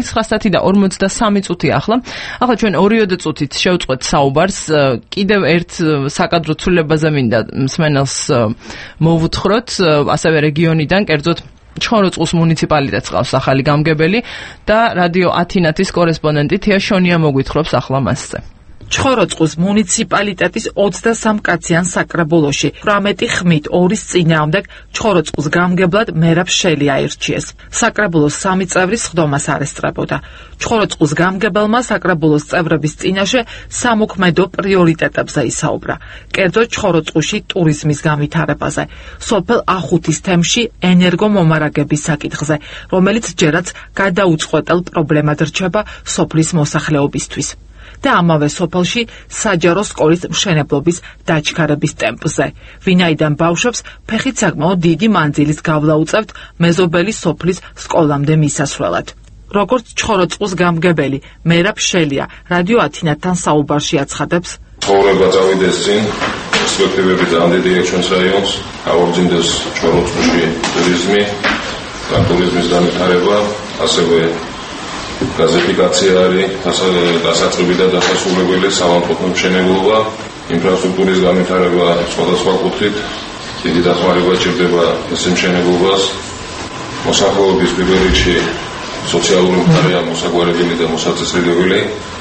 9:43 წუთი ახლა. ახლა ჩვენ 2 წუთით შევწყვეთ საუბარს. კიდევ ერთ საკადრო ცვლილებაზე მინდა მსმენელს მოვუთხროთ, ასევე რეგიონიდან, კერძოდ ჩხოროწყუს მუნიციპალიტეტს ყავს ახალი გამგებელი და რადიო ათინათის კორესპონდენტი თია შონია მოგვითხრობს ახლა მასზე. ჩხოროწყუს მუნიციპალიტეტის 23 კაციან საკრებულოში 18 ხმით 2-ის წინააღმდეგ ჩხოროწყუს გამგებლად მერაბ შელი აირჩიეს. საკრებულოს 3 წევრის სხდომას არესტრებოდა. ჩხოროწყუს გამგებელმა საკრებულოს წევრების წინაშე სამოქმედო პრიორიტეტებზე ისაუბრა. კერძოდ ჩხოროწყუში ტურიზმის განვითარებაზე, სოფელ ახუთის თემში ენერგომომარაგების საკითხზე, რომელიც ჯერაც გადაუწყვეტელ პრობლემად რჩება სოფლის მოსახლეობისთვის. და ამავე სოფელში საჯარო სკოლის მშენებლობის დაჩქარების ტემპზე, ვინაიდან ბავშვებს ფეხით საკმაოდ დიდი მანძილის გავლა უწევთ მეზობელი სოფლის სკოლამდე მისასვლელად. როგორც ჩხოროწყუს გამგებელი მერაბ შელია რადიო ათინათთან საუბარში აცხადებს, ცხოვრება წავიდეს წინ, პერსპექტივები ძალიან დიდია ჩვენს რაიონს, აღორძინდეს ჩხოროწყუში ტურიზმი, ტურიზმის განვითარება, ასევე გაზიფიკაცია არის, დასაწყები და დასასრულებელი სამონტაჟო მშენებლობა, ინფრასტრუქტურის განვითარება სხვადასხვა კუთხით, დიდი დახმარება ჭირდება ეს მშენებლობას, მოსახლეობის პირველ რიგში სოციალური მხარეა მოსაგვარებელი და მოსაწესრიგებელი.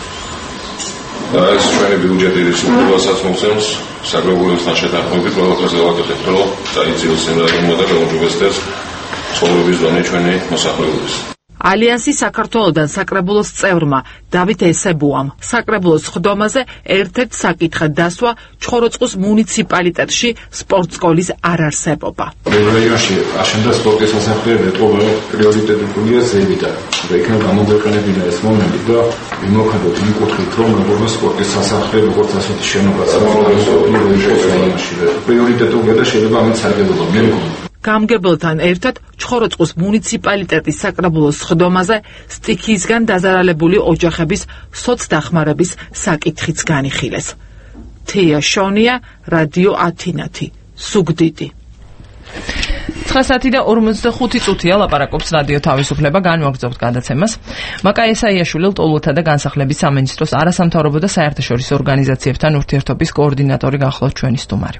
და ეს ჩვენი ბიუჯეტის უფლებასაც მოხსენს, საკრებულოსთან შეთანხმებით ყველაფერზე ვაკეთებთ, რომ დაიძიოს იმ რაიონმა და გაუმჯობესდეს ცხოვრების დონე ჩვენი მოსახლეობის. ალიანსის საქართველოდან საკრებულოს წევრმა დავით ესებუამ საკრებულოს სხდომაზე ერთ-ერთ საკითხად დასვა ჩხოროწყუს მუნიციპალიტეტში სპორტსკოლის არარსებობა. რაიონში აშენდა სპორტის სასახლეები, პრიორიტეტულია ზევიდა. იქნებ გამოგვეყენებინა ეს მომენტი და მიმოხადოთ იმ კუთხით, რომ როგორც სპორტის სასახლე, როგორც ასეთი შენობა რაიონში პრიორიტეტულია და შეიძლება ამით სარგებლობა მიიღო. გამგებელთან ერთად ჩხოროწყუს მუნიციპალიტეტის საკრებულოს სხდომაზე სტიქიისგან დაზარალებული ოჯახების სოცდახმარების საკითხიც განიხილეს. თეა შონია, რადიო ათინათი, სუგდიდი. 9:45 წუთია ლაპარაკობს რადიო თავისუფლება, განვაგრძობთ გადაცემას. მაკა ესაიაშვილი ლტოლოთა და განსახლების სამინისტროს არასამთავრობო და საერთაშორისო ორგანიზაციებთან ურთიერთობის კოორდინატორი გახლავთ ჩვენი სტუმარი.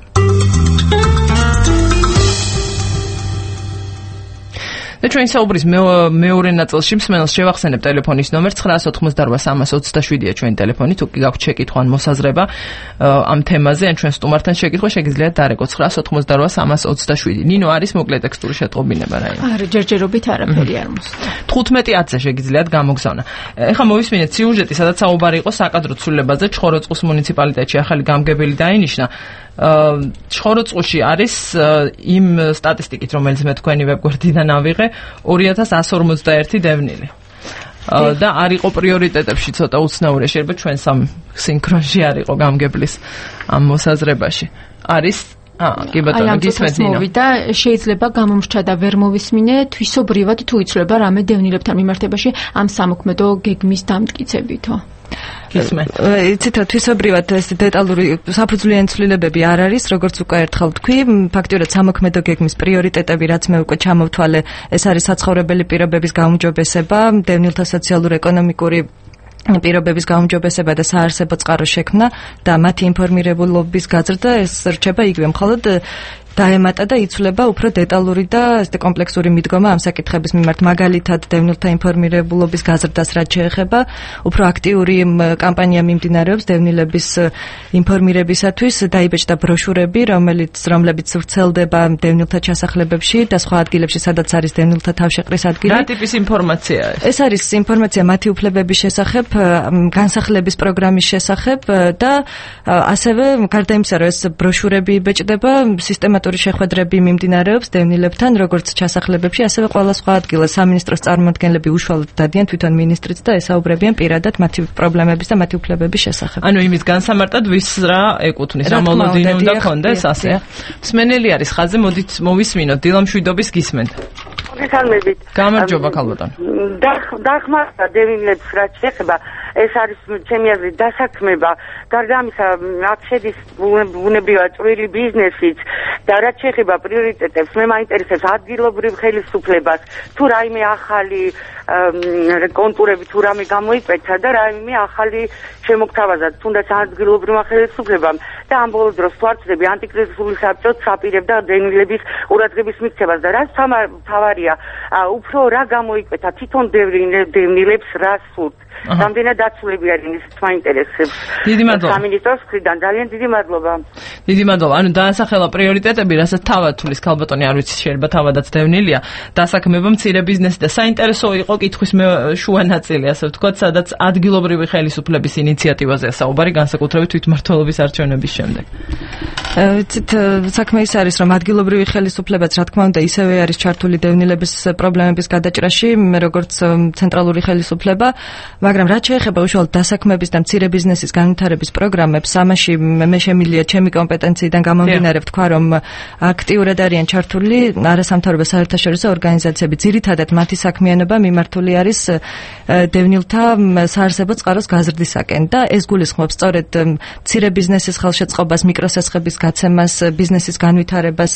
და ჩვენ საუბრის მეორე ნაწილში მსმენელს შევახსენებ ტელეფონის ნომერს 988-327-ია ჩვენი ტელეფონი, თუ კი გაქვთ შეკითხვა ან მოსაზრება ამ თემაზე, ან ჩვენ სტუმართან შეკითხვა შეგიძლიათ დარეკოთ 988-327. ნინო, არის მოკლე ტექსტური შეტყობინება რაიმე? არა, ჯერჯერობით არაფერი არ მოსწია. 15-10-ზე შეგიძლიათ გამოგზავნა. ეხლა მოვისმინეთ სიუჟეტი, სადაც საუბარი იყო საკადრო ცვლილებაზე, ჩხოროწყუს მუნიციპალიტეტში ახალი გამგებელი დაინიშნა. ჩხოროწყუში არის იმ სტატისტიკით, რომელიც მე თქვენი ვებგვერდიდან ავიღე, 2141 დევნილი. და არ იყო პრიორიტეტებში ცოტა უცნაური, შეიძლება ჩვენ სამ სინქრონში არ იყო გამგებლის ამ მოსაზრებაში. არის კი ბატონო, გისმენთ ნინო. და შეიძლება გამომრჩა და ვერ მოვისმინე, თვისობრივად თუ იცლება რამე დევნილებთან მიმართებაში ამ სამოქმედო გეგმის დამტკიცებითო. იცით, თვისობრივად ეს დეტალური საფუძვლიანი ცვლილებები არ არის, როგორც უკვე ერთხელ თქვი, ფაქტიურად სამოქმედო გეგმის პრიორიტეტები, რაც მე უკვე ჩამოვთვალე, ეს არის საცხოვრებელი პირობების გაუმჯობესება, დევნილთა სოციალურ-ეკონომიკური პირობების გაუმჯობესება და საარსებო წყაროს შექმნა და მათი ინფორმირებულობის გაზრდა, ეს რჩება იგივე, მხოლოდ დაემატა და იცვლება უფრო დეტალური და კომპლექსური მიდგომა ამ საკითხების მიმართ, მაგალითად დევნილთა ინფორმირებულობის გაზრდას რაც შეეხება, უფრო აქტიური კამპანია მიმდინარეობს დევნილების ინფორმირებისათვის, დაიბეჭდა ბროშურები, რომლებიც ვრცელდება დევნილთა ჩასახლებებში და სხვა ადგილებში, სადაც არის დევნილთა თავშეყრის ადგილი. რა ტიპის ინფორმაციაა ეს? ეს არის ინფორმაცია მათი უფლებების შესახებ, განსახლების პროგრამის შესახებ და ასევე გარდა იმისა, რომ ეს ბროშურები იბეჭდება, სისტემატურად შეხვედრები მიმდინარეობს დევნილებთან, როგორც ჩასახლებებში, ასევე ყველა სხვა ადგილას. სამინისტროს წარმომადგენლები უშუალოდ დადიან თვითონ მინისტრიც და ესაუბრებიან პირადად მათი პრობლემების და მათი უფლებების შესახებ. ანუ იმის განსამარტად ვის რა ეკუთვნის, რა მოლოდინი უნდა ქონდეს, ასე. მსმენელი არის ხაზზე, მოდით მოვისმინოთ, დილამშვიდობის გისმენთ. გესალმებით. გამარჯობა ქალბატონო. დახმარება დევნილებს რაც შეეხება, ეს არის ჩემი აზრით დასაქმება, გარდა ამისა აქ შედის ბუნებრივად წვრილი ბიზნესიც და რაც შეეხება პრიორიტეტებს, მე მაინტერესებს ადგილობრივ ხელისუფლებას, თუ რაიმე ახალი კონტურები თუ რამე გამოიკვეთა და რაიმე ახალი შემოგთავაზა თუნდაც ადგილობრივმა ხელისუფლებამ და ამ ბოლო დროს თუ არ ვწდები ანტიკრიზისული საბჭოც აპირებდა დევნილების ყურადღების მიქცევას და რაც თავარია უფრო რა გამოიკვეთა თვითონ დევნილებს რა სურთ. რამდენად დაცულები არიან ის თვა ინტერესებს. დიდი მადლობა. სამინისტროს მხრიდან ძალიან დიდი მადლობა. დიდი მადლობა. ანუ დაასახელა პრიორიტეტები, რასაც თავად თulis ქალბატონი არ ვიცი შეიძლება თავადაც დევნილია. დასაქმება მცირე ბიზნესი და საინტერესო იყო კითხვის შუა ნაწილი, ასე ვთქვათ, სადაც ადგილობრივი ხელისუფლების ინიციატივაზეა საუბარი, განსაკუთრებით თვითმმართველობის არჩევნების შემდეგ. ვიცით, საქმე ის არის, რომ ადგილობრივი ხელისუფლებაც, რა თქმა უნდა, ისევე არის ჩართული დევნილების პრობლემების გადაჭრაში, როგორც ცენტრალური ხელისუფლება, მაგრამ რაც შეეხება უშუალოდ დასაქმების და მცირე ბიზნესის განვითარების პროგრამებს, ამაში მე შემიძლია ჩემი კომპეტენციიდან გამომდინარე ვთქვა, რომ აქტიურად არიან ჩართული არასამთავრობო საერთაშორისო ორგანიზაციები. ძირითადად მათი საქმიანობა მიმართული არის დევნილთა საარსებო წყაროს გაზრდისაკენ და ეს გულისხმობს სწორედ მცირე ბიზნესის ხელშეწყობას, მიკროსესხების გაცემას, ბიზნესის განვითარებას,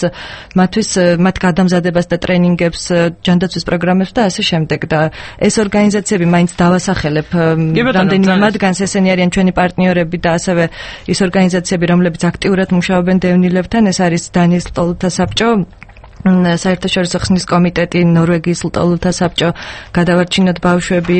მათ გადამზადებას და ტრენინგებს, ჯანდაცვის პროგრამებს და ასე შემდეგ. და ეს ორგანიზაციები მაინც დავასახელებ რამდენიმე მათგანს, ესენი არიან ჩვენი პარტნიორები და ასევე ის ორგანიზაციები, რომლებიც აქტიურად მუშაობენ დევნილებთან, ეს არის დანიის ლტოლთა საბჭო, საერთაშორისო ხსნის კომიტეტი, ნორვეგიის ლტოლთა საბჭო, გადავარჩინოთ ბავშვები,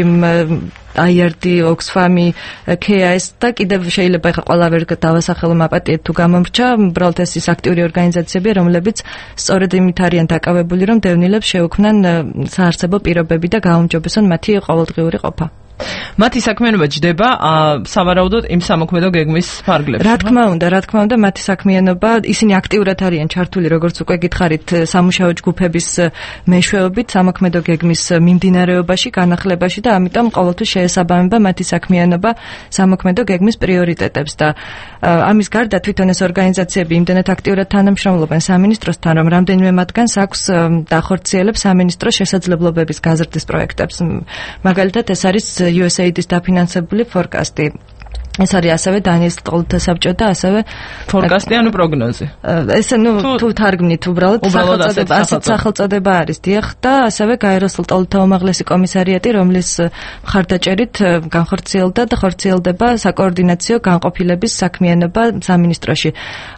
IRD, Oxfam, KAS და კიდევ შეიძლება ახლა ყველა ვერ დავასახელო მაპატიეთ თუ გამომრჩა, უბრალოდ ეს ის აქტიური ორგანიზაციები, რომლებიც სწორედ იმით არიან დაკავებული, რომ დევნილებს შეუქმნან საარსებო პირობები და გაუმჯობესონ მათი ყოველდღიური ყოფა. მათი საქმიანობა ჯდება სავარაუდოდ იმ სამოქმედო გეგმის ფარგლებში. რა თქმა უნდა, მათი საქმიანობა, ისინი აქტიურად არიან ჩართული, როგორც უკვე გითხარით, სამუშაო ჯგუფების მეშვეობით, სამოქმედო გეგმის მიმდინარეობაში, განახლებაში და ამიტომ ყოველთვის შეესაბამება მათი საქმიანობა სამოქმედო გეგმის პრიორიტეტებს და ამის გარდა თვითონ ეს ორგანიზაციები იმდენად აქტიურად თანამშრომლობენ სამინისტროსთან, რომ რამდენიმე მათგანს აქვს დახორციელებს სამინისტროს შესაძლებლობების გაზრდის პროექტებს. მაგალითად, ეს არის USAID-ის დაფინანსებული ფორკასტი. ეს არის ასევე დანიის ლტოლთა საბჭო და ასევე ფორკასტი, ანუ პროგნოზი. ეს თუ თარგმნით უბრალოდ სახელწოდება არის, დიახ, და ასევე გაეროს ლტოლთა უმაღლესი კომისარიატი, რომლის მხარდაჭერით განხორციელდა და ხორციელდება საკოორდინაციო განყოფილების საქმიანობა სამინისტროში.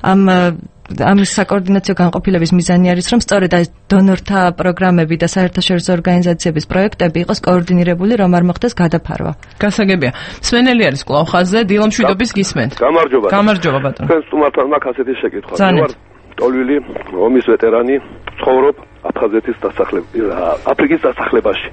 ამის საკოორდინაციო განყოფილების მიზანი არის, რომ სწორედ ეს დონორთა პროგრამები და საერთაშორისო ორგანიზაციების პროექტები იყოს კოორდინირებული, რომ არ მოხდეს გადაფარვა. გასაგებია. მსმენელი არის კვლავ ხაზზე, დილამშვიდობის გისმენთ. გამარჯობა. გამარჯობა ბატონო. თქვენ სტუმართან მაქვს ასეთი შეკითხვა. მე ვარ ტოლვილი, ომის ვეტერანი, ცხოვრობ აფხაზეთის აფრიკის დასახლებაში.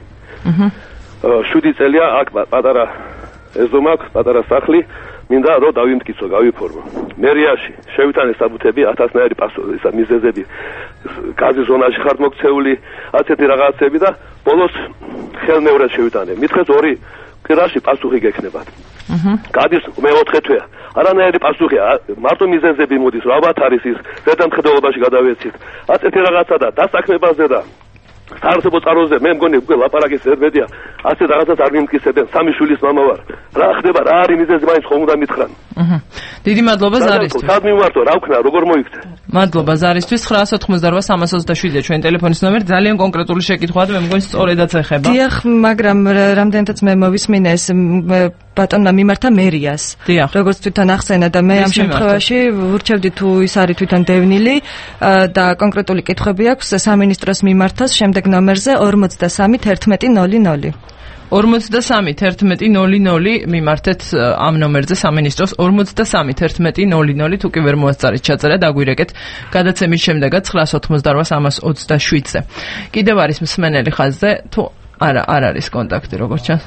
7 წელია აქ პატარა ეზო მაქვს, პატარა სახლი. მინდა რომ დავიმტკიცო, გავიფორმო. მერიაში შევითანე საბუთები, 1000-ნაირი მიზეზები, გაზის ზონაში ხართ მოქცეული, ასეთი რაღაცები და ბოლოს ხელმეორედ შევითანე. მითხეს 2 კვირაში პასუხი გექნებათ. გადის მე-4 თვეა. არანაირი პასუხია, მარტო მიზეზები მოდის, რა ვათ არის ის, ზედამხედველობაში გადავეცით. ასეთი რაღაცა და დასაქმებაზე და საარსებო წყაროზე მე მგონი უკვე ლაპარაკის ზედმედია, ასე რაღაცას არ მიმტკიცებენ, 3 შვილის მამა ვარ. რა ხდება, რა არის მიზეზი, მაინც ხომ უნდა მითხრან. დიდი მადლობა ზარისთვის. სად მივმართო, რა ვქნა, როგორ მოიქცე? მადლობა ზარისთვის. 988-327 ჩვენ ტელეფონის ნომერი, ძალიან კონკრეტული შეკითხვაა და მე მგონი სწორედაც ეხება. დიახ, მაგრამ რამდენადაც მე მოვისმინე ეს ბატონმა მიმართა მერიას. როგორც თვითონ ახსენა და მე ამ შემთხვევაში ვურჩევდი თუ ის არის თვითონ დევნილი და კონკრეტული კითხვები აქვს სამინისტროს მიმართას შემდეგ ნომერზე 43-1100. 43-1100 მიმართეთ ამ ნომერზე სამინისტროს 43-1100 თუ კი ვერ მოასწარეთ ჩაწერა დაგვირეკეთ გადაცემის შემდეგაც 988-327-ზე. კიდევ არის მსმენელი ხაზზე თუ არა არ არის კონტაქტი როგორც ჩანს.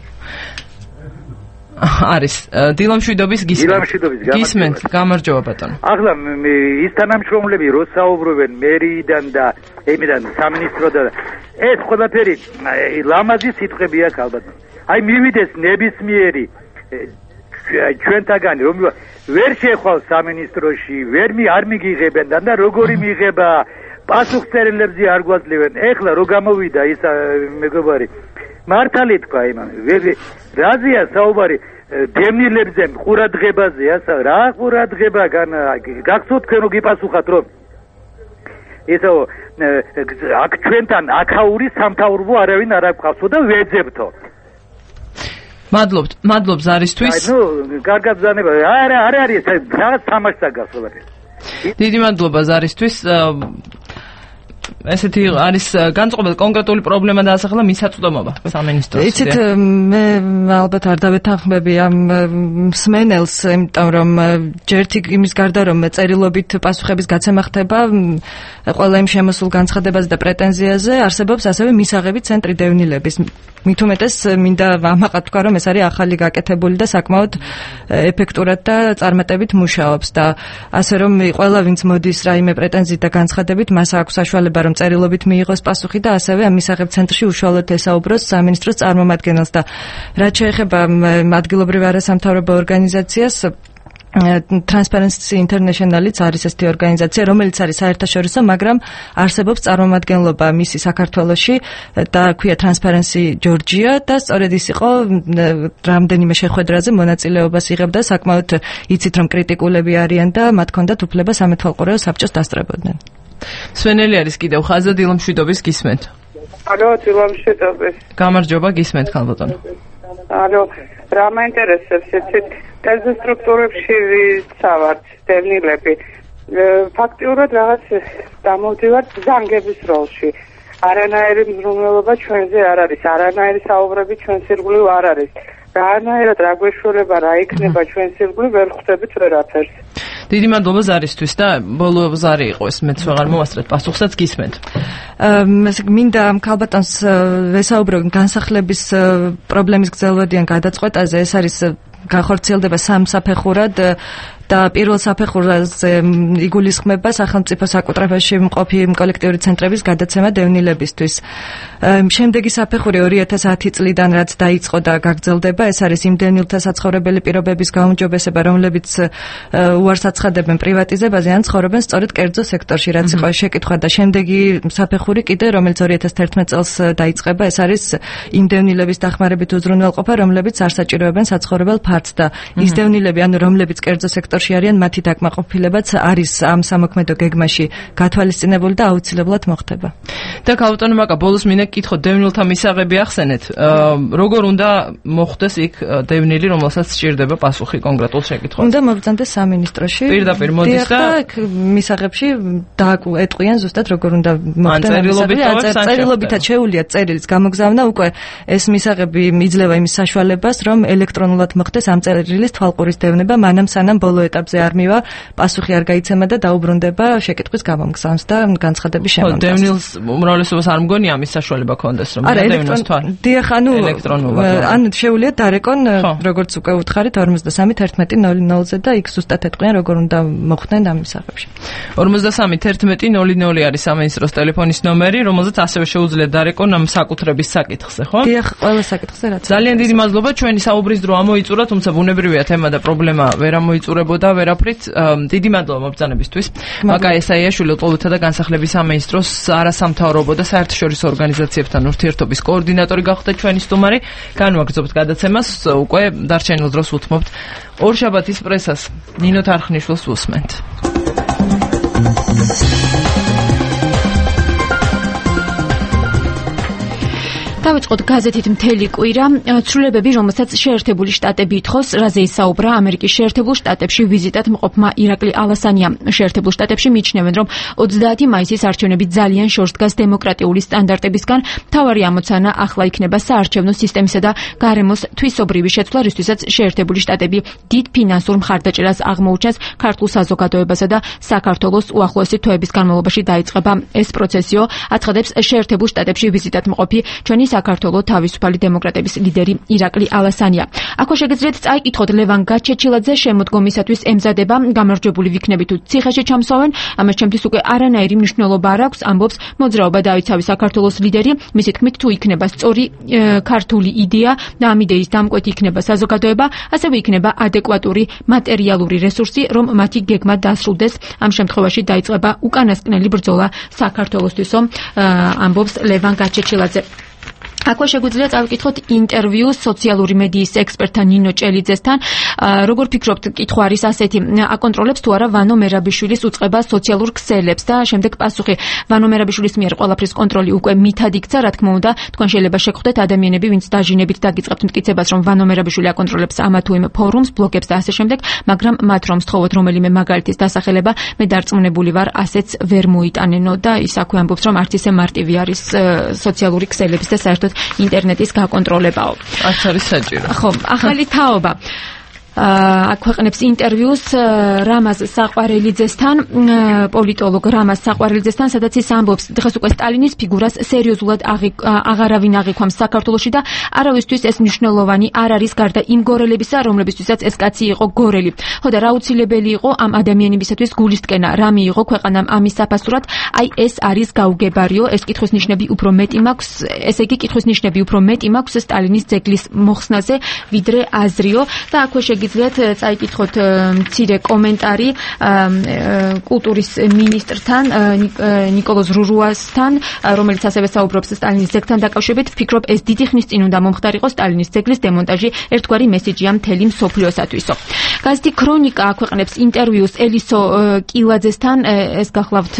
არის დილამშვიდობის გისმენთ გამარჯობა ბატონო. ახლა ის თანამშრომლები რო საუბრობენ მერიიდან და ემიდან სამინისტროდან ეს ყველაფერი ლამაზი სიტყვებია ალბათ. აი მივიდეს ნებისმიერი ჩვენთაგანი რომ ვერ შეხვალ სამინისტროში არ მიგიღებენ და როგორი მიღება პასუხწერილებზე არ გვაძლევენ. ეხლა რო გამოვიდა ის მეგობარი მართალი თქვა იმან რაზეა საუბარი დევნილებზე ყურადღებაზეა რა ყურადღება გახსოვთ თქვენ რო გიპასუხათ რომ ესო აქ ჩვენთან აქაური სამთავრობო არავინ არ აქვს და ვეძებთო. მადლობ ზარისთვის. ნუ კარგად ბრძანება არ არის რაღაც თამაშს აგასვლა. დიდი მადლობა ზარისთვის. ესეთი არის განწყობილ კონკრეტული პრობლემა დაასახელა მისაწვდომობა სამინისტროს. იცით, მე ალბათ არ დავეთანხმები ამ მსმენელს, იმიტომ რომ ჯერთი იმის გარდა რომ წერილობით პასუხების გაცემა ხდება ყველა იმ შემოსულ განცხადებაზე და პრეტენზიაზე, არსებობს ასევე მისაღები ცენტრი დევნილების. მით უმეტეს მინდა ამაყად თქვა, რომ ეს არის ახალი გაკეთებული და საკმაოდ ეფექტურად და წარმატებით მუშაობს და ასე რომ ყველა ვინც მოდის რაიმე პრეტენზიით და განცხადებით, მას აქვს საშუალება რომ წერილობით მიიღოს პასუხი და ასევე ამ მისაღებ ცენტრში უშუალოდ ესაუბროს სამინისტროს წარმომადგენელს და რაც შეეხება ადგილობრივ არასამთავრობო ორგანიზაციას Transparency International-იც არის ესეთი ორგანიზაცია, რომელიც არის საერთაშორისო, მაგრამ არსებობს წარმომადგენლობა მისი საქართველოში და ქვია Transparency Georgia და სწორედ ის იყო რამდენიმე შეხვედრაზე მონაწილეობას იღებდა, საკმაოდ იცით რომ კრიტიკულები არიან და მათ ჰქონდათ უფლება სამეთვალყურეო საბჭოს დასწრებოდნენ. სვენელი არის კიდევ ხაზად დილამშვიდობის გისმენთ. ალო, დილამშვიდობის. გამარჯობა, გისმენთ ხალბატონო. ალო, რა მაინტერესებს იცით? Тези სტრუქტურებში ვიცავართ დევნილები. ფაქტიურად რაღაც დამოვდივართ ზანგების როლში. არანაირი მზრუნველობა ჩვენზე არ არის, არანაირი საუბრები ჩვენს ირგვლივ არ არის. რანაირად რა გვეშურება, რა იქნება ჩვენს ირგვლივ, ვერ ხვდებით ვერაფერს. დიდი მადლობა ზარისთვის და ბოლო ზარი იყო ეს, მეც ვეღარ მოვასწრეთ პასუხსაც გისმენთ. მინდა ამ ქალბატონს ვესაუბრო განსახლების პრობლემის გრძელვადიან გადაწყვეტაზე, ეს არის განხორციელდება სამ საფეხურად და პირველ საფეხურზე იგულისხმება სახელმწიფო საკუთრებაში მყოფი კოლექტიური ცენტრების გადაცემა დევნილებისთვის. შემდეგი საფეხური 2010 წლიდან რაც დაიწყო და გაგრძელდება, ეს არის იმ დევნილთა საცხოვრებელი პირობების გაუმჯობესება, რომლებიც უარს აცხადებენ პრივატიზებაზე ან ცხოვრობენ სწორედ კერძო სექტორში, რაც იყო შეკითხვა და შემდეგი საფეხური კიდე, რომელიც 2011 წელს დაიწყება, ეს არის იმ დევნილების დახმარებით უზრუნველყოფა, რომლებიც არ საჭიროებენ საცხოვრებელ ფართს და ის დევნილები, ანუ რომლებიც კერძო სექტორში არიან, მათი დაკმაყოფილებაც არის ამ სამოქმედო გეგმაში გათვალისწინებული და აუცილებლად მოხდება. და ქალბატონო მაკა, ბოლოს მინდა გითხო, დევნილთა მისაღები ახსენეთ, როგორ უნდა მოხდეს იქ დევნილი, რომელსაც სჭირდება პასუხი კონკრეტულ შეკითხვაზე? უნდა მობრძანდეს სამინისტროში. პირდაპირ მოდის და მისაღებში დაეტყვიან ზუსტად როგორ უნდა მოხდეს. წერილობითაც შეუულიათ წერილის გამოგზავნა, უკვე ეს მისაღები იძლევა იმის საშუალებას, რომ ელექტრონულად მოხდეს ამ წერილის თვალყურის დევნება, მანამ სანამ ბოლო ეტაპზე არ მივა, პასუხი არ გაიცემა და დაუბრუნდება შეკითხვის გამომგზავნას და განცხადების შემომწევს. დევნილს უმრავლესობას არ მგონია ამის საშუალება ქონდეს, რომ დევნოს თვალ. დიახ, ან შეუულიათ დარეკონ, როგორც უკვე უთხარით 53-11-00-ზე და იქ ზუსტად ეტყვიან როგორ უნდა მოხდნენ ამ მისაღებში. 53-11-00 არის სამინისტროს ტელეფონის ნომერი, რომელზეც ასევე შეუძლიათ დარეკონ ამ საკუთრების საკითხზე, ხო? დიახ, ყველა საკითხზე რაც. ძალიან დიდი მადლობა, ჩვენი საუბრის დრო ამოიწურა, თუმცა ბუნებრივია თემა და პრობლემა ვერ ამოიწურებოდა ვერაფრით. დიდი მადლობა მობრძანებისთვის. მაკა ესაიაშვილი, ლტოლვილთა და განსახლების სამინისტროს არასამთავრობო და საერთაშორისო ორგანიზაციებთან ურთიერთობის კოორდინატორი გახდა ჩვენი სტუმარი. განვაგრძობთ გადაცემას, უკვე დარჩენილ დროს უთმობთ ორშაბათის პრესას. ნინო თარხნიშვილს უსმენთ. დავიწყოთ გაზეთით მთელი კვირა. ცვლილებები, რომელსაც შეერთებული შტატები ითხოვს, რაზე ისაუბრა ამერიკის შეერთებულ შტატებში ვიზიტად მყოფმა ირაკლი ალასანიამ. შეერთებულ შტატებში მიიჩნევენ, რომ 30 მაისის არჩევნები ძალიან შორს დგას დემოკრატიული სტანდარტებისგან. მთავარი ამოცანა ახლა იქნება საარჩევნო სისტემისა და გარემოს თვისობრივი შეცვლა, რისთვისაც შეერთებული შტატები დიდ ფინანსურ მხარდაჭერას აღმოუჩენს ქართულ საზოგადოებასა და საქართველოს უახლოესი თვეების განმავლობაში დაიწყება ეს პროცესიო, აცხადებს შეერთებულ შტატებში ვიზიტად მყოფი ჩვენი საქართველოს თავისუფალი დემოკრატების ლიდერი ირაკლი ალასანია. აქვე შეგეძლეთ წაიკითხოთ ლევან გაჩეჩილაძე შემოდგომისათვის ემზადება, გამარჯვებული ვიქნები თუ ციხეში ჩამსვავენ, ამას ჩემთვის უკვე არანაირი მნიშვნელობა არ აქვს, ამბობს მოძრაობა დაიცავი საქართველოს ლიდერი. მისი თქმით, თუ იქნება სწორი ქართული იდეა და ამ იდეის დამკვეთი იქნება საზოგადოება, ასევე იქნება ადეკვატური მატერიალური რესურსი, რომ მათი გეგმა დასრულდეს. ამ შემთხვევაში დაიწყება უკანასკნელი ბრძოლა საქართველოსთვისო, ამბობს ლევან გაჩეჩილაძე. აქვე შეგვიძლია წავიკითხოთ ინტერვიუ სოციალური მედიის ექსპერტთან ნინო ჭელიძესთან. როგორ ფიქრობთ, კითხვა არის ასეთი, აკონტროლებს თუ არა ვანო მერაბიშვილის უწყება სოციალურ ქსელებს და შემდეგ პასუხი. ვანო მერაბიშვილის მიერ ყველაფრის კონტროლი უკვე მითად იქცა, რა თქმა უნდა, თქვენ შეიძლება შეგხვდეთ ადამიანები, ვინც დაჟინებით დაგიწყებთ მტკიცებას, რომ ვანო მერაბიშვილი აკონტროლებს ამა თუ იმ ფორუმს, ბლოგებს და ასე შემდეგ, მაგრამ მათ რომ სთხოვოთ რომელიმე მაგალითის დასახელება, მე დარწმუნებული ვარ, ასეც ვერ მოიტანენო და ის აქვე ამბობს, რომ არც ისე მარტივი არის სოციალური ქსელების და საერთოდ ინტერნეტის გაკონტროლებაო. არც არის საჭირო. ხო, ახალი თაობა. აქვეყნებს ინტერვიუს რამაზ საყვარელიძესთან, პოლიტოლოგ რამაზ საყვარელიძესთან, სადაც ის ამბობს, დღეს უკვე სტალინის ფიგურას სერიოზულად აღარავინ აღიქვამს საქართველოში და არავისთვის ეს მნიშვნელოვანი არ არის გარდა იმ გორელებისა, რომლებისთვისაც ეს კაცი იყო გორელი. ხო და რა უცილებელი იყო ამ ადამიანებისათვის გულისტკენა, რა მიიღო ქვეყანამ ამის საფასურად, აი ეს არის გაუგებარიო, ეს კითხვის ნიშნები უფრო მეტი მაქვს, ესე იგი კითხვის ნიშნები უფრო მეტი მაქვს სტალინის ძეგლის მოხსნაზე, ვიდრე აზრიო და აქვე შეგიძლიათ წაიკითხოთ მცირე კომენტარი კულტურის მინისტრთან ნიკოლოზ რურუასთან, რომელიც ასევე საუბრობს სტალინის ძეგლთან დაკავშირებით. ვფიქრობ, ეს დიდი ხნის წინ უნდა მომხდარიყო სტალინის ძეგლის დემონტაჟი, ერთგვარი მესიჯია მთელი მსოფლიოსათვისო. გაზეთი ქრონიკა აქვეყნებს ინტერვიუს ელისო კილაძესთან, ეს გახლავთ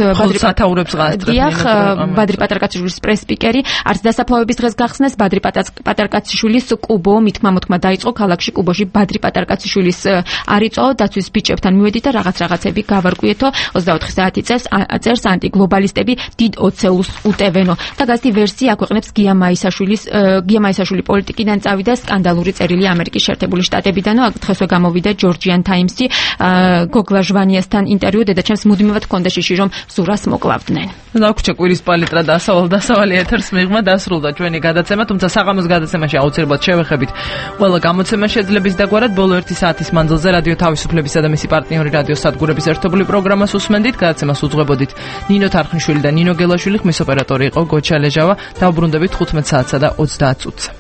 ბადრი პატარკაციშვილის პრეს-სპიკერი, არც დასაფლავების დღეს გახსნეს ბადრი პატარკაციშვილის კუბო მითქმა-მოთქმა დაიწყო ქალაქში კუბოში ბადრი პატარკაციშვილის არიწო დაცვის ბიჭებთან მივედით და რაღაცები გავარკვიეთო. 24 საათი წერს ანტიგლობალისტები დიდ ოცეულს უტევენო და გაზეთი ვერსია აქვეყნებს გია მაისაშვილი პოლიტიკიდან წავიდა სკანდალური წერილი ამერიკის შეერთებული შტატებიდანო. დღესვე გამოვიდა ჯორჯიან ტაიმსი გოგლა ჟვანიასთან ინტერვიუ, დედაჩემს მუდმივად ჰქონდა შიში რომ ზურას მოკლავდნენ. ნაგვჭა კვირის პალიტრა დასავალი ეთერს მიღმა დასრულდა ჩვენი გადაცემა, თუმცა საღამოს გადაცემაში აუცილებლად შევეხებით ყველა გამოცემა შეძლების დაგვარად ბოლო 1 საათის მანძილზე რადიო თავისუფლებისა და მისი პარტნიორი რადიო სადგურების ერთობლივ პროგრამას უსმენდით. გადაცემას უძღვებოდით ნინო თარხნიშვილი და ნინო გელაშვილი, ხმის ოპერატორი იყო გოჩა ლეჟავა. დავბრუნდებით 15 საათსა და 30 წუთზე.